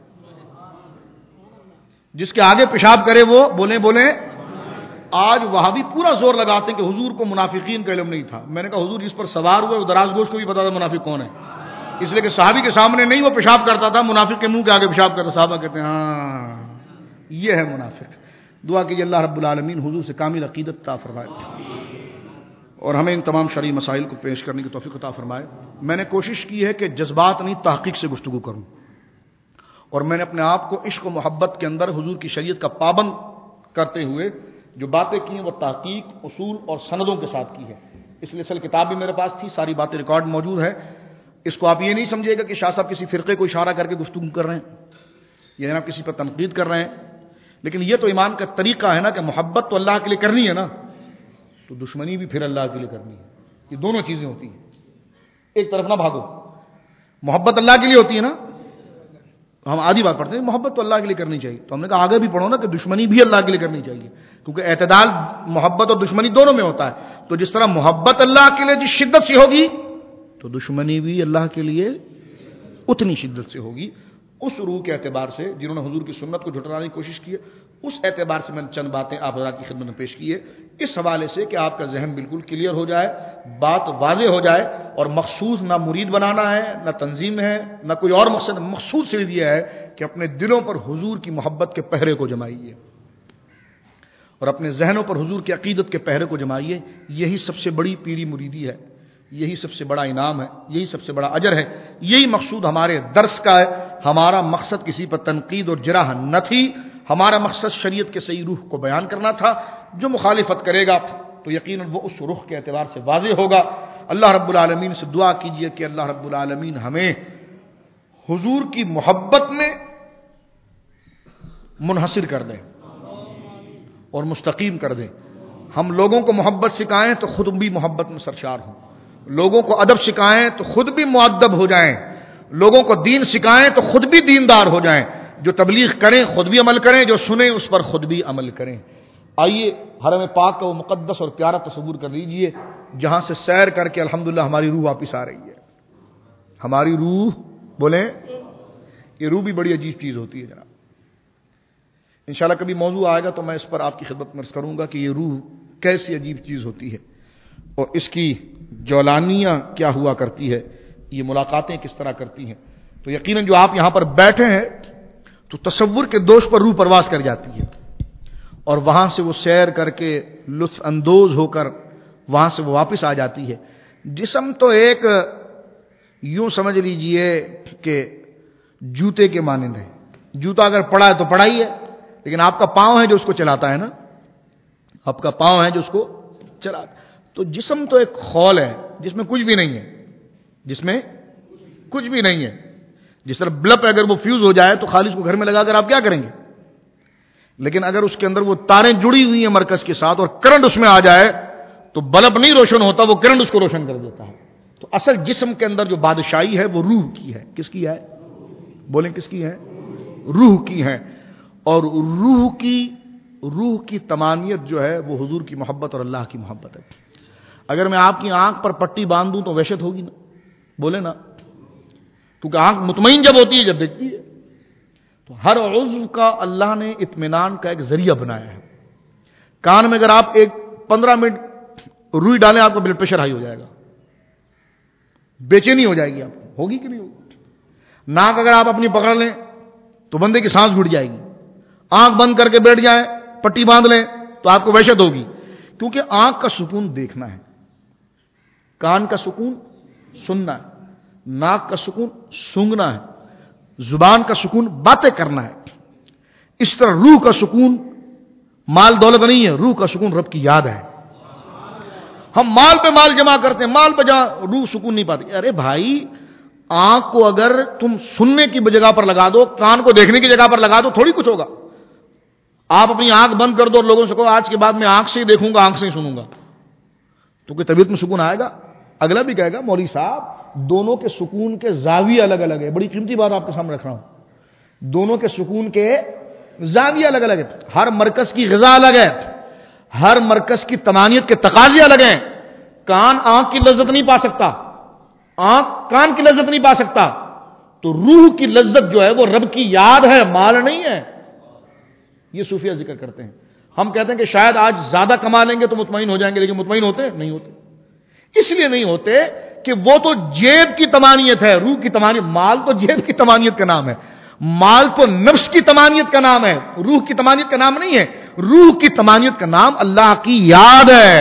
جس کے آگے پیشاب کرے وہ بولیں. آج وہاں بھی پورا زور لگاتے ہیں کہ حضور کو منافقین کا علم نہیں تھا. میں نے کہا حضور جس پر سوار ہوئے وہ دراز گوشت کو بھی پتا تھا منافق کون ہے، اس لیے کہ صحابی کے سامنے نہیں وہ پیشاب کرتا تھا، منافق کے منہ کے آگے پیشاب کرتا. صحابہ کہتے ہیں ہاں یہ ہے منافق. دعا کیجیے اللہ رب العالمین حضور سے کامل عقیدت عطا فرمائے اور ہمیں ان تمام شرعی مسائل کو پیش کرنے کی توفیق عطا فرمائے. میں نے کوشش کی ہے کہ جذبات نہیں تحقیق سے گفتگو کروں، اور میں نے اپنے آپ کو عشق و محبت کے اندر حضور کی شریعت کا پابند کرتے ہوئے جو باتیں کی ہیں وہ تحقیق، اصول اور سندوں کے ساتھ کی ہے. اس لیے اصل کتاب بھی میرے پاس تھی، ساری باتیں ریکارڈ موجود ہے. اس کو آپ یہ نہیں سمجھے گا کہ شاہ صاحب کسی فرقے کو اشارہ کر کے گفتگو کر رہے ہیں یا جناب کسی پر تنقید کر رہے ہیں. لیکن یہ تو ایمان کا طریقہ ہے نا کہ محبت تو اللہ کے لیے کرنی ہے نا، تو دشمنی بھی پھر اللہ کے لیے کرنی ہے. یہ دونوں چیزیں ہوتی ہیں، ایک طرف نہ بھاگو. محبت اللہ کے لیے ہوتی ہے نا، ہم آدھی بات پڑھتے ہیں محبت تو اللہ کے لیے کرنی چاہیے، تو ہم نے کہا آگے بھی پڑھو نا کہ دشمنی بھی اللہ کے لیے کرنی چاہیے، کیونکہ اعتدال محبت اور دشمنی دونوں میں ہوتا ہے. تو جس طرح محبت اللہ کے لیے جس شدت سے ہوگی تو دشمنی بھی اللہ کے لیے اتنی شدت سے ہوگی. اس روح کے اعتبار سے جنہوں نے حضور کی سنت کو جھٹلانے کی کوشش کی ہے، اس اعتبار سے میں نے چند باتیں آپ حضرات کی خدمت میں پیش کی ہے، اس حوالے سے کہ آپ کا ذہن بالکل کلیئر ہو جائے، بات واضح ہو جائے. اور مقصود نہ مرید بنانا ہے، نہ تنظیم ہے، نہ کوئی اور مقصد. مقصود صرف یہ ہے کہ اپنے دلوں پر حضور کی محبت کے پہرے کو جمائیے اور اپنے ذہنوں پر حضور کی عقیدت کے پہرے کو جمائیے. یہی سب سے بڑی پیری مریدی ہے، یہی سب سے بڑا انعام ہے، یہی سب سے بڑا اجر ہے. یہی مقصود ہمارے درس کا ہے. ہمارا مقصد کسی پر تنقید اور جرح نہ تھی، ہمارا مقصد شریعت کے صحیح روح کو بیان کرنا تھا. جو مخالفت کرے گا تو یقیناً وہ اس رخ کے اعتبار سے واضح ہوگا. اللہ رب العالمین سے دعا کیجئے کہ اللہ رب العالمین ہمیں حضور کی محبت میں منحصر کر دیں اور مستقیم کر دیں. ہم لوگوں کو محبت سکھائیں تو خود بھی محبت میں سرشار ہوں، لوگوں کو ادب سکھائیں تو خود بھی مؤدب ہو جائیں، لوگوں کو دین سکھائیں تو خود بھی دیندار ہو جائیں. جو تبلیغ کریں خود بھی عمل کریں، جو سنیں اس پر خود بھی عمل کریں. آئیے حرم پاک کا وہ مقدس اور پیارا تصور کر لیجئے جہاں سے سیر کر کے الحمدللہ ہماری روح واپس آ رہی ہے. ہماری روح بولیں یہ روح بھی بڑی عجیب چیز ہوتی ہے جناب. انشاءاللہ کبھی موضوع آئے گا تو میں اس پر آپ کی خدمت میں عرض کروں گا کہ یہ روح کیسی عجیب چیز ہوتی ہے اور اس کی جولانیاں کیا ہوا کرتی ہے, یہ ملاقاتیں کس طرح کرتی ہیں. تو یقیناً جو آپ یہاں پر بیٹھے ہیں تو تصور کے دوش پر روح پرواز کر جاتی ہے اور وہاں سے وہ سیر کر کے لطف اندوز ہو کر وہاں سے وہ واپس آ جاتی ہے. جسم تو ایک یوں سمجھ لیجئے کہ جوتے کے مانند ہے. جوتا اگر پڑا ہے تو پڑا ہی ہے, لیکن آپ کا پاؤں ہے جو اس کو چلاتا ہے نا, آپ کا پاؤں ہے جو اس کو چلاتا. تو جسم تو ایک خول ہے جس میں کچھ بھی نہیں ہے, جس میں کچھ بھی نہیں ہے. جس طرح بلب اگر وہ فیوز ہو جائے تو خالی اس کو گھر میں لگا کر آپ کیا کریں گے, لیکن اگر اس کے اندر وہ تاریں جڑی ہوئی ہیں مرکز کے ساتھ اور کرنٹ اس میں آ جائے تو بلب نہیں روشن ہوتا, وہ کرنٹ اس کو روشن کر دیتا ہے. تو اصل جسم کے اندر جو بادشاہی ہے وہ روح کی ہے. کس کی ہے؟ بولیں کس کی ہے؟ روح کی ہے. اور روح کی تمانیت جو ہے وہ حضور کی محبت اور اللہ کی محبت ہے. اگر میں آپ کی آنکھ پر پٹی باندھ دوں تو وحشت ہوگی نا, بولے نا, کیونکہ آنکھ مطمئن جب ہوتی ہے جب دیکھتی ہے. تو ہر عضو کا اللہ نے اطمینان کا ایک ذریعہ بنایا ہے. کان میں اگر آپ 15 منٹ روئی ڈالیں آپ کا بلڈ پریشر ہائی ہو جائے گا, بے چینی ہو جائے گی, آپ کو ہوگی کہ نہیں ہوگی. ناک اگر آپ اپنی پکڑ لیں تو بندے کی سانس گھٹ جائے گی. آنکھ بند کر کے بیٹھ جائیں, پٹی باندھ لیں تو آپ کو وحشت ہوگی, کیونکہ آنکھ کا سکون دیکھنا ہے, کان کا سکون سننا ہے, ناک کا سکون سونگھنا ہے, زبان کا سکون باتیں کرنا ہے. اس طرح روح کا سکون مال دولت نہیں ہے, روح کا سکون رب کی یاد ہے. ہم مال پہ مال جمع کرتے ہیں, مال پہ جہاں روح سکون نہیں پاتی. ارے بھائی, آنکھ کو اگر تم سننے کی جگہ پر لگا دو, کان کو دیکھنے کی جگہ پر لگا دو, تھوڑی کچھ ہوگا. آپ اپنی آنکھ بند کر دو اور لوگوں سے کہو آج کے بعد میں آنکھ سے ہی دیکھوں گا, آنکھ سے ہی سنوں گا, تو کہ طبیعت میں سکون آئے گا؟ اگلا بھی کہے گا مولوی صاحب دونوں کے سکون کے زاویے الگ الگ ہے. بڑی قیمتی بات آپ کے سامنے رکھ رہا ہوں. دونوں کے سکون کے زاویے الگ الگ ہے. ہر مرکز کی غذا الگ ہے, ہر مرکز کی تمانیت کے تقاضے الگ ہیں. کان آنکھ کی لذت نہیں پا سکتا, آنکھ کان کی لذت نہیں پا سکتا. تو روح کی لذت جو ہے وہ رب کی یاد ہے, مال نہیں ہے. یہ صوفیہ ذکر کرتے ہیں. ہم کہتے ہیں کہ شاید آج زیادہ کما لیں گے تو مطمئن ہو جائیں گے, لیکن مطمئن ہوتے نہیں ہوتے. اس لیے نہیں ہوتے کہ وہ تو جیب کی تمانیت ہے, روح کی تمانیت. مال تو جیب کی تمانیت کا نام ہے, مال تو نفس کی تمانیت کا نام ہے, روح کی تمانیت کا نام نہیں ہے. روح کی تمانیت کا نام اللہ کی یاد ہے,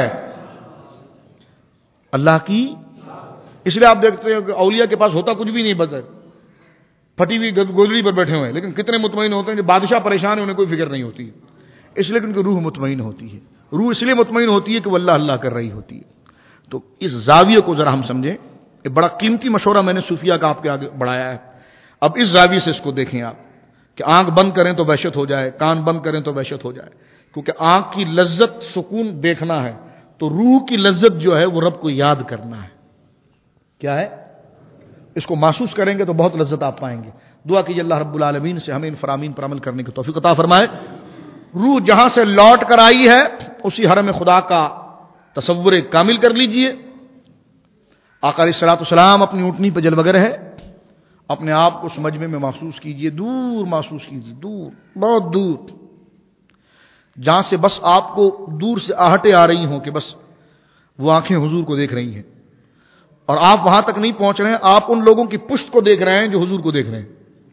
اللہ کی. اس لیے آپ دیکھتے ہیں کہ اولیاء کے پاس ہوتا کچھ بھی نہیں, بدر پھٹی ہوئی گودڑی پر بیٹھے ہوئے ہیں, لیکن کتنے مطمئن ہوتے ہیں. جو بادشاہ پریشان ہے انہیں کوئی فکر نہیں ہوتی, اس لیے کہ ان کی روح مطمئن ہوتی ہے. روح اس لیے مطمئن ہوتی ہے کہ وہ اللہ اللہ کر رہی ہوتی ہے. تو اس زاویے کو ذرا ہم سمجھیں. ایک بڑا قیمتی مشورہ میں نے صوفیہ کا آپ کے آگے بڑھایا ہے. اب اس زاویے سے اس کو دیکھیں آپ, کہ آنکھ بند کریں تو وحشت ہو جائے, کان بند کریں تو وحشت ہو جائے. کیونکہ آنکھ کی لذت سکون دیکھنا ہے, تو روح کی لذت جو ہے وہ رب کو یاد کرنا ہے. کیا ہے؟ اس کو محسوس کریں گے تو بہت لذت آپ پائیں گے. دعا کیجیے اللہ رب العالمین سے ہمیں ان فرامین پر عمل کرنے کی توفیق عطا فرمائے. روح جہاں سے لوٹ کر آئی ہے اسی حرم خدا کا تصور کامل کر لیجئے. آقا علیہ الصلوۃ والسلام اپنی اونٹنی پہ جلوگر ہے. اپنے آپ کو اس مجمع میں محسوس کیجئے, دور محسوس کیجئے, دور, بہت دور, جہاں سے بس آپ کو دور سے آہٹیں آ رہی ہوں کہ بس وہ آنکھیں حضور کو دیکھ رہی ہیں, اور آپ وہاں تک نہیں پہنچ رہے ہیں, آپ ان لوگوں کی پشت کو دیکھ رہے ہیں جو حضور کو دیکھ رہے ہیں.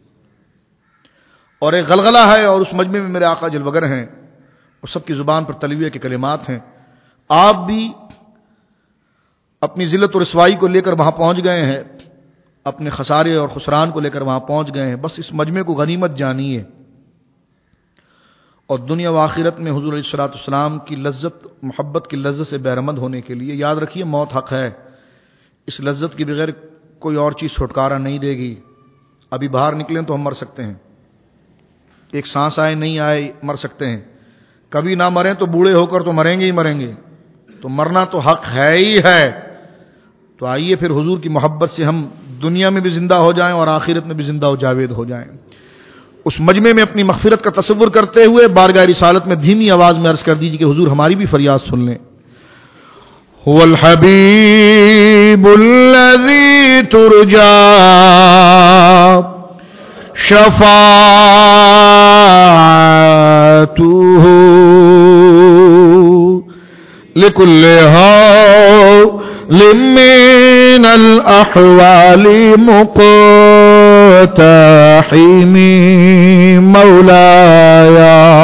اور ایک غلغلہ ہے, اور اس مجمع میں میرے آقا جلوگر ہیں, اور سب کی زبان پر تلویہ کے کلمات ہیں. آپ بھی اپنی ذلت و رسوائی کو لے کر وہاں پہنچ گئے ہیں, اپنے خسارے اور خسران کو لے کر وہاں پہنچ گئے ہیں. بس اس مجمع کو غنیمت جانیے, اور دنیا و آخرت میں حضور علیہ الصلوۃ والسلام کی لذت, محبت کی لذت سے بہرمند ہونے کے لیے یاد رکھیے موت حق ہے. اس لذت کے بغیر کوئی اور چیز چھٹکارا نہیں دے گی. ابھی باہر نکلیں تو ہم مر سکتے ہیں, ایک سانس آئے نہیں آئے مر سکتے ہیں, کبھی نہ مریں تو بوڑھے ہو کر تو مریں گے ہی مریں گے. تو مرنا تو حق ہے ہی ہے. تو آئیے پھر حضور کی محبت سے ہم دنیا میں بھی زندہ ہو جائیں اور آخرت میں بھی زندہ و جاوید ہو جائیں. اس مجمع میں اپنی مغفرت کا تصور کرتے ہوئے بارگاہ رسالت میں دھیمی آواز میں عرض کر دیجیے کہ حضور ہماری بھی فریاد سن لیں. هو الحبيب الذي ترجى شفاعته لكل هول من الأحوال مقتحم مولاي.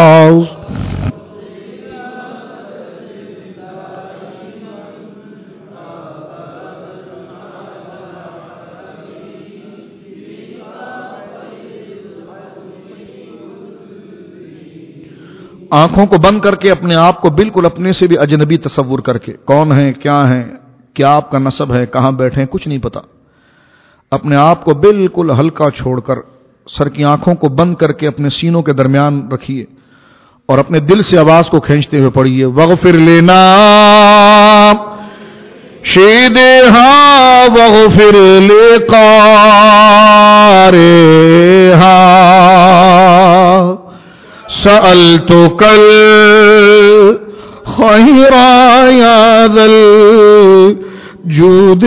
آنکھوں کو بند کر کے اپنے آپ کو بالکل اپنے سے بھی اجنبی تصور کر کے، کون ہیں، کیا آپ کا نسب ہے، کہاں بیٹھے ہیں، کچھ نہیں پتا. اپنے آپ کو بالکل ہلکا چھوڑ کر سر کی آنکھوں کو بند کر کے اپنے سینوں کے درمیان رکھیے اور اپنے دل سے آواز کو کھینچتے ہوئے پڑھیے وغفر لینا شیدہا وغفر لقارہا سألتك الخير يا ذا الجود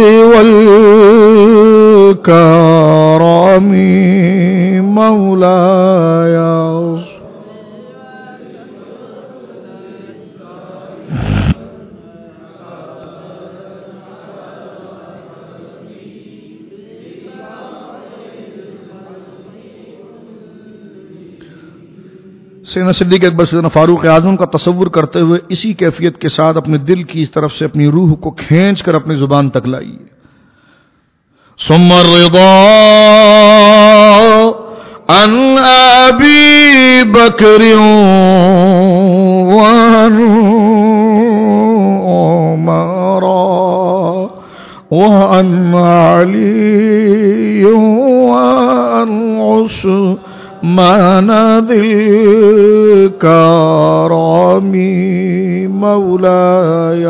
والكرم مولاي. سیدنا صدیق اکبر سیدنا فاروق اعظم کا تصور کرتے ہوئے اسی کیفیت کے ساتھ اپنے دل کی اس طرف سے اپنی روح کو کھینچ کر اپنی زبان تک لائیے. ثم الرضا عن ابی بکر وعن عمر وعن علی وعن عثمان ذی الکرم مولاي.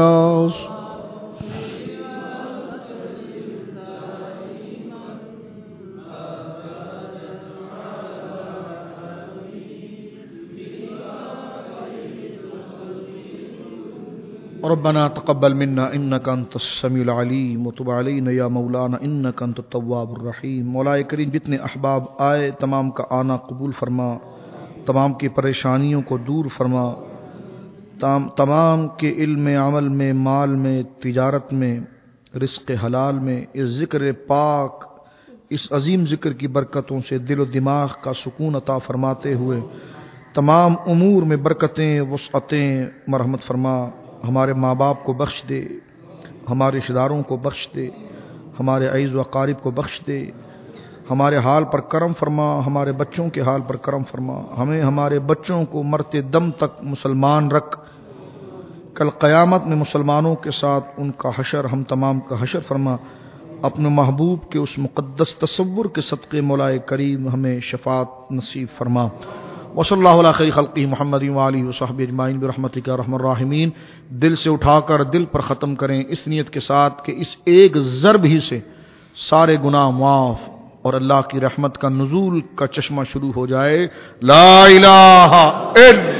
ربنا تقبل منا انك انت السميع العليم وتب علينا يا مولانا انك انت التواب الرحيم. مولا کریم جتنے احباب آئے تمام کا آنا قبول فرما، تمام کی پریشانیوں کو دور فرما، تمام کے علم عمل میں، مال میں، تجارت میں، رزق حلال میں، اس ذکر پاک، اس عظیم ذکر کی برکتوں سے دل و دماغ کا سکون عطا فرماتے ہوئے تمام امور میں برکتیں، وسعتیں مرحمت فرما. ہمارے ماں باپ کو بخش دے، ہمارے رشتہ داروں کو بخش دے، ہمارے عزیز و اقارب کو بخش دے، ہمارے حال پر کرم فرما، ہمارے بچوں کے حال پر کرم فرما. ہمیں ہمارے بچوں کو مرتے دم تک مسلمان رکھ، کل قیامت میں مسلمانوں کے ساتھ ان کا حشر، ہم تمام کا حشر فرما. اپنے محبوب کے اس مقدس تصور کے صدقے مولا کریم ہمیں شفاعت نصیب فرما. وصلی اللہ علیہ خیر خلقہ محمد وآلہ وصحبہ اجمعین برحمتک یا ارحم الراحمین. دل سے اٹھا کر دل پر ختم کریں اس نیت کے ساتھ کہ اس ایک ضرب ہی سے سارے گناہ معاف اور اللہ کی رحمت کا نزول کا چشمہ شروع ہو جائے. لا الہ الا